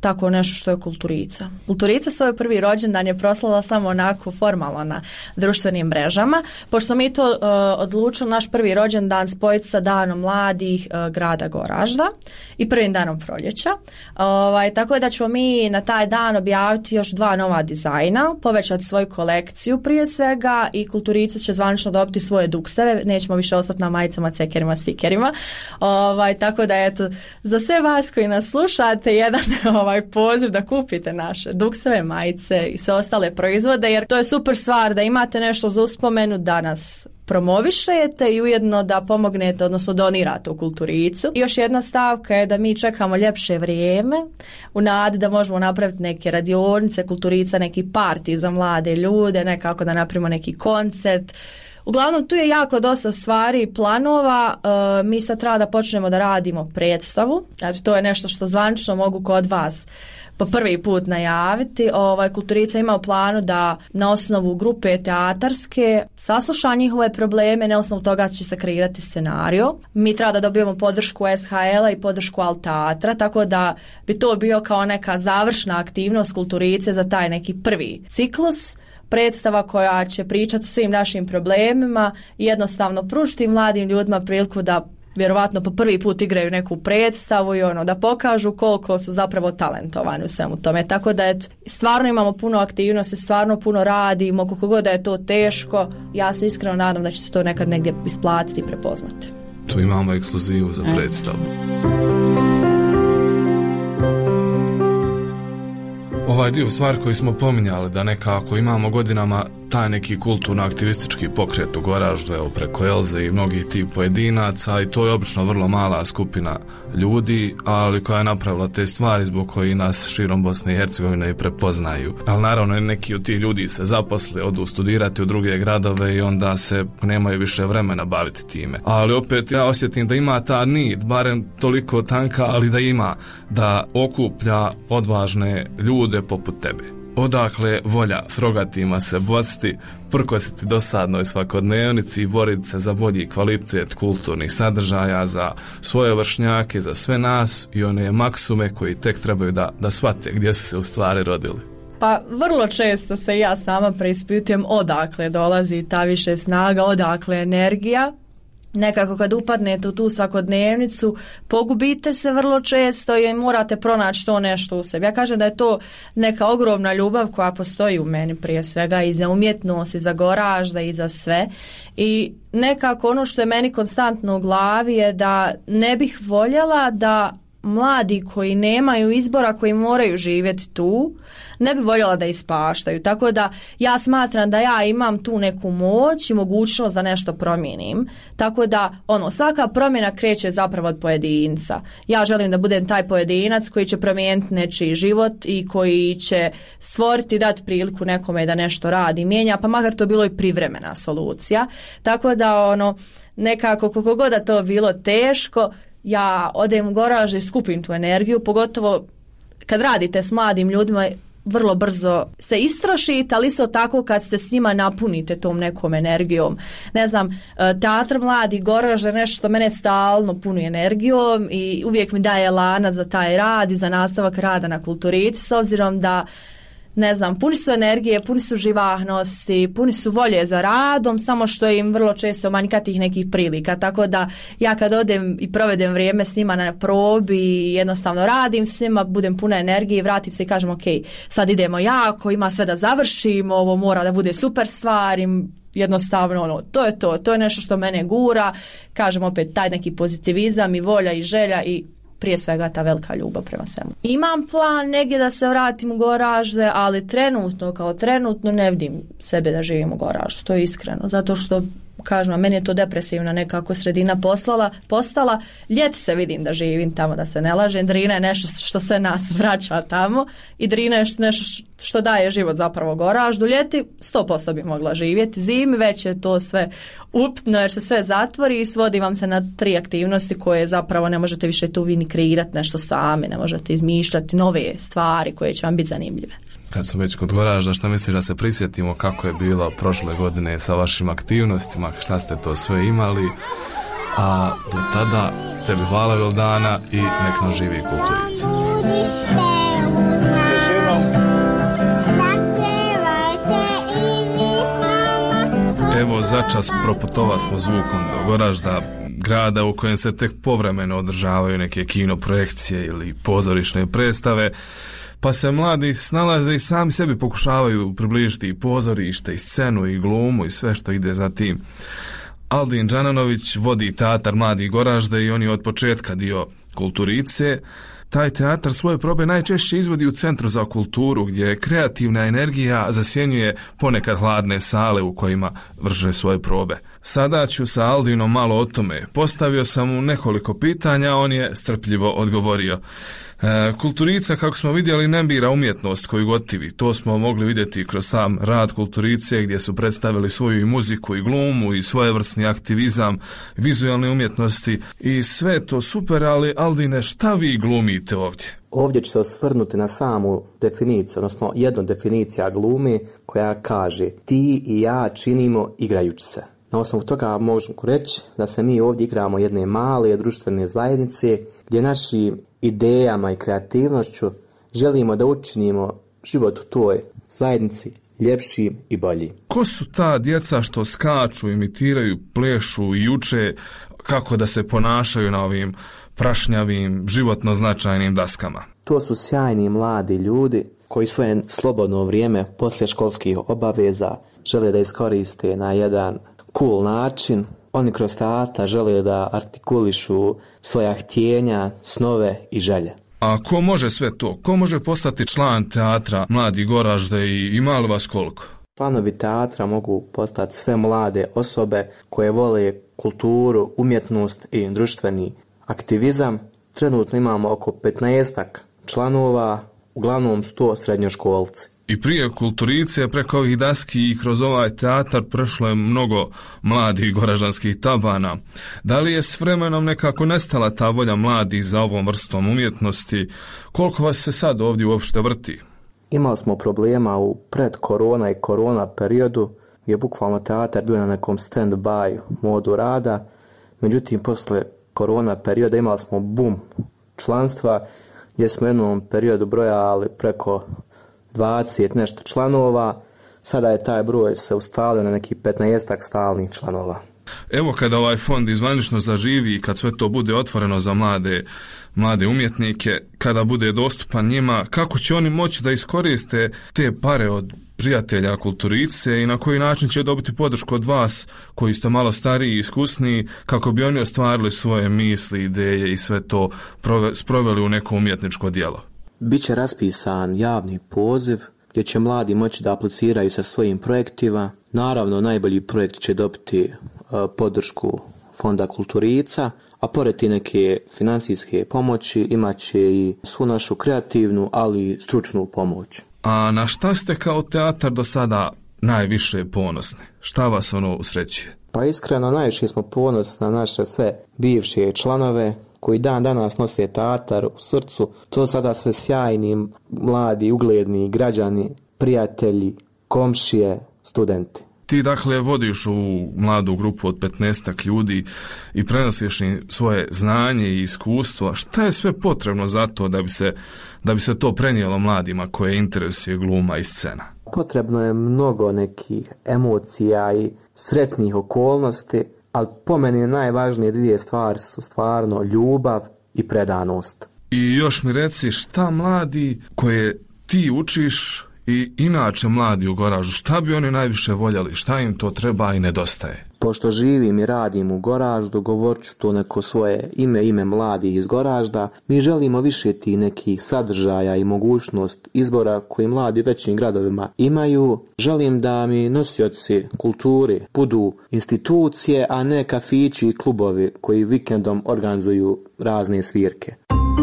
tako nešto što je kulturica. Kulturica svoj prvi rođendan je proslavila samo onako formalno na društvenim mrežama, pošto mi to uh, odlučili naš prvi rođendan spojiti sa danom mladih uh, grada Goražda i prvim danom proljeća. Ovaj, tako da ćemo mi na taj dan objaviti još dva nova dizajna, povećati svoju kolekciju prije svega i kulturica će zvanično dobiti svoje dukseve, nećemo više ostati na majicama, cekerima, stikerima. Ovaj, tako da eto, za sve vas koji nas slušate, jedan ovaj poziv da kupite naše dukseve, majice i sve ostale proizvode, jer to je super stvar da imate nešto za uspomenu, da nas promovišete i ujedno da pomognete, odnosno donirate u kulturicu. I još jedna stavka je da mi čekamo ljepše vrijeme u nadi da možemo napraviti neke radionice, kulturica, neki parti za mlade ljude, nekako da napravimo neki koncert. Uglavnom, tu je jako dosta stvari, planova. E, mi sad treba da počnemo da radimo predstavu. Znači, to je nešto što zvanično mogu kod vas po prvi put najaviti. Ovaj, kulturica ima u planu da na osnovu grupe teatarske sasluša njihove probleme, na osnovu toga će se kreirati scenario. Mi treba da dobijemo podršku S H L-a i podršku Alteatra, tako da bi to bio kao neka završna aktivnost kulturice za taj neki prvi ciklus. Predstava koja će pričati o svim našim problemima i jednostavno pružiti mladim ljudima priliku da vjerovatno po prvi put igraju neku predstavu i ono da pokažu koliko su zapravo talentovani u svemu tome. Tako da et, stvarno imamo puno aktivnosti, stvarno puno radimo, koliko god da je to teško, ja se iskreno nadam da će se to nekad negdje isplatiti i prepoznati. Tu imamo ekskluzivu za predstavu. Ovaj dio stvar koji smo pominjali da nekako imamo godinama taj neki kulturno-aktivistički pokret u Goraždu, evo preko Elze i mnogih tih pojedinaca, i to je obično vrlo mala skupina ljudi, ali koja je napravila te stvari zbog koji nas širom Bosne i Hercegovine i prepoznaju. Ali naravno neki od tih ljudi se zaposle, odu studirati u druge gradove i onda se nemaju više vremena baviti time. Ali opet ja osjetim da ima ta nit, barem toliko tanka, ali da ima, da okuplja odvažne ljude poput tebe. Odakle volja s rogatima se bosti, prkositi dosadnoj svakodnevnici i boriti se za bolji kvalitet kulturnih sadržaja za svoje vršnjake, za sve nas i one maksume koji tek trebaju da, da shvate gdje su se u stvari rodili. Pa vrlo često se ja sama preispitujem odakle dolazi ta više snaga, odakle energija. Nekako kad upadnete u tu svakodnevnicu, pogubite se vrlo često i morate pronaći to nešto u sebi. Ja kažem da je to neka ogromna ljubav koja postoji u meni prije svega i za umjetnost, i za Goražda, i za sve. I nekako ono što je meni konstantno u glavi je da ne bih voljela da mladi koji nemaju izbora, koji moraju živjeti tu, ne bi voljela da ispaštaju. Tako da ja smatram da ja imam tu neku moć i mogućnost da nešto promijenim. Tako da ono, svaka promjena kreće zapravo od pojedinca. Ja želim da budem taj pojedinac koji će promijeniti nečiji život i koji će stvoriti, dati priliku nekome da nešto radi, mijenja, pa makar to bilo i privremena solucija. Tako da ono, nekako koliko god da to bilo teško, ja odem u Goražd i skupim tu energiju, pogotovo kad radite s mladim ljudima, vrlo brzo se istrošite, ali isto tako kad ste s njima napunite tom nekom energijom. Ne znam, teatr mladi Goražd je nešto što mene stalno puni energijom i uvijek mi daje lana za taj rad i za nastavak rada na kulturici, s obzirom da ne znam, puni su energije, puni su živahnosti, puni su volje za radom, samo što im vrlo često manjka tih nekih prilika. Tako da ja kad odem i provedem vrijeme s njima na probi i jednostavno radim s njima, budem puna energije i vratim se i kažem ok, sad idemo jako, ima sve da završimo, ovo mora da bude super stvar i jednostavno ono, to je to, to je nešto što mene gura, kažem opet taj neki pozitivizam i volja i želja i prije svega ta velika ljubav prema svemu. Imam plan negdje da se vratim u Goražde, ali trenutno, kao trenutno ne vidim sebe da živim u Goraždu, to je iskreno, zato što kažem, meni je to depresivna nekako sredina poslala, postala. Ljeti se vidim da živim tamo, da se ne lažem. Drina je nešto što sve nas vraća tamo i Drina je nešto što daje život zapravo Goraždu. Ljeti sto posto bi mogla živjeti. Zimi već je to sve upitno jer se sve zatvori i svodi vam se na tri aktivnosti koje zapravo ne možete više tu vi ni kreirati nešto sami, ne možete izmišljati nove stvari koje će vam biti zanimljive. Kad su već kod Goražda, šta misliš da se prisjetimo kako je bilo prošle godine sa vašim aktivnostima, šta ste to sve imali, a do tada tebi hvala Vildana i nek nam živi kulturica. Evo, začas proputova smo zvukom do Goražda, grada u kojem se tek povremeno održavaju neke kino projekcije ili pozorišne predstave, pa se mladi snalaze i sami sebi pokušavaju približiti i pozorište, i scenu, i glumu, i sve što ide za tim. Aldin Đananović vodi teatar Mladi Goražde i on je od početka dio Kulturice. Taj teatar svoje probe najčešće izvodi u Centru za kulturu, gdje kreativna energija zasjenjuje ponekad hladne sale u kojima vrše svoje probe. Sada ću sa Aldinom malo o tome. Postavio sam mu nekoliko pitanja, on je strpljivo odgovorio. E, Kulturica, kako smo vidjeli, ne bira umjetnost koju gotivi. To smo mogli vidjeti kroz sam rad Kulturice, gdje su predstavili svoju i muziku i glumu i svojevrsni aktivizam, vizualne umjetnosti i sve to super, ali Aldine, šta vi glumite ovdje? Ovdje ću se osvrnuti na samu definiciju, odnosno jednu definicija glume koja kaže ti i ja činimo igrajući se. Na osnovu toga možemo reći da se mi ovdje igramo jedne male društvene zajednice gdje našim idejama i kreativnošću želimo da učinimo život u toj zajednici ljepšim i boljim. Ko su ta djeca što skaču, imitiraju, plešu i uče kako da se ponašaju na ovim prašnjavim, životno značajnim daskama? To su sjajni mladi ljudi koji svoje slobodno vrijeme poslije školskih obaveza žele da iskoriste na jedan cool način. Oni kroz teatar žele da artikulišu svoja htjenja, snove i želje. A ko može sve to? Ko može postati član teatra Mladi Goražde i ima li vas koliko? Članovi teatra mogu postati sve mlade osobe koje vole kulturu, umjetnost i društveni aktivizam. Trenutno imamo oko petnaestak članova, uglavnom sto srednjoškolci. I prije Kulturice, preko ovih daski i kroz ovaj teatar prešlo je mnogo mladih goražanskih tabana. Da li je s vremenom nekako nestala ta volja mladih za ovom vrstom umjetnosti? Koliko vas se sad ovdje uopšte vrti? Imali smo problema u pred korona i korona periodu, gdje je bukvalno teatar bio na nekom stand-by modu rada. Međutim, posle korona perioda imali smo boom članstva, gdje smo u jednom periodu brojali preko dvadeset nešto članova. Sada je taj broj se ustalio na neki petnaestak stalnih članova. Evo kada ovaj fond izvanično zaživi i kad sve to bude otvoreno za mlade, mlade umjetnike, kada bude dostupan njima, kako će oni moći da iskoriste te pare od prijatelja Kulturice i na koji način će dobiti podršku od vas koji ste malo stariji i iskusniji kako bi oni ostvarili svoje misli, ideje i sve to sproveli u neko umjetničko djelo? Biće raspisan javni poziv gdje će mladi moći da apliciraju sa svojim projektima. Naravno, najbolji projekt će dobiti uh, podršku Fonda Kulturica, a pored ti neke financijske pomoći imat će i svu našu kreativnu, ali i stručnu pomoć. A na šta ste kao teatar do sada najviše ponosni? Šta vas ono usrećuje? Pa iskreno, najviše smo ponosni na naše sve bivše članove koji dan danas nose teatar u srcu. To sada sve sjajni, mladi, ugledni građani, prijatelji, komšije, studenti. Ti dakle vodiš u mladu grupu od petnaestak ljudi i prenosiš im svoje znanje i iskustvo. Šta je sve potrebno za to da bi se, da bi se to prenijelo mladima koje interesuje gluma i scena? Potrebno je mnogo nekih emocija i sretnih okolnosti, ali po meni najvažnije dvije stvari su stvarno ljubav i predanost. I još mi reci, šta mladi koje ti učiš i inače mladi u Goraždu, šta bi oni najviše voljeli, šta im to treba i nedostaje? Pošto živim i radim u Goraždu, govorit ću to neko svoje ime, ime mladih iz Goražda. Mi želimo više ti nekih sadržaja i mogućnost izbora koji mladi u većim gradovima imaju. Želim da mi nosioci kulture budu institucije, a ne kafići i klubovi koji vikendom organizuju razne svirke.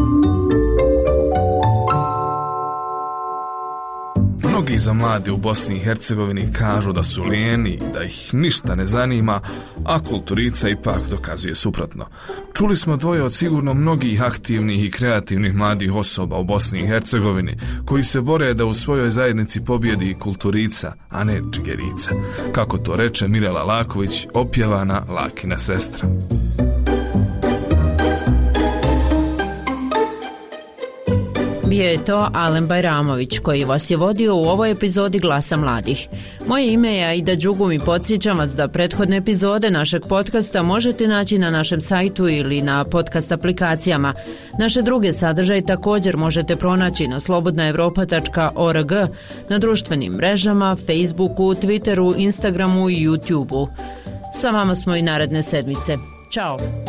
Mnogi za mlade u Bosni i Hercegovini kažu da su lijeni, da ih ništa ne zanima, a Kulturica ipak dokazuje suprotno. Čuli smo dvoje od sigurno mnogih aktivnih i kreativnih mladih osoba u Bosni i Hercegovini koji se bore da u svojoj zajednici pobjedi Kulturica, a ne Čigerica. Kako to reče Mirela Laković, opjevana Lakina sestra. Bio je to Alen Bajramović koji vas je vodio u ovoj epizodi Glasa mladih. Moje ime je Aida Đugum i podsjećam vas da prethodne epizode našeg podcasta možete naći na našem sajtu ili na podcast aplikacijama. Naše druge sadržaje također možete pronaći na slobodna evropa tačka org, na društvenim mrežama, Facebooku, Twitteru, Instagramu i YouTubeu. Sa vama smo i naredne sedmice. Ćao!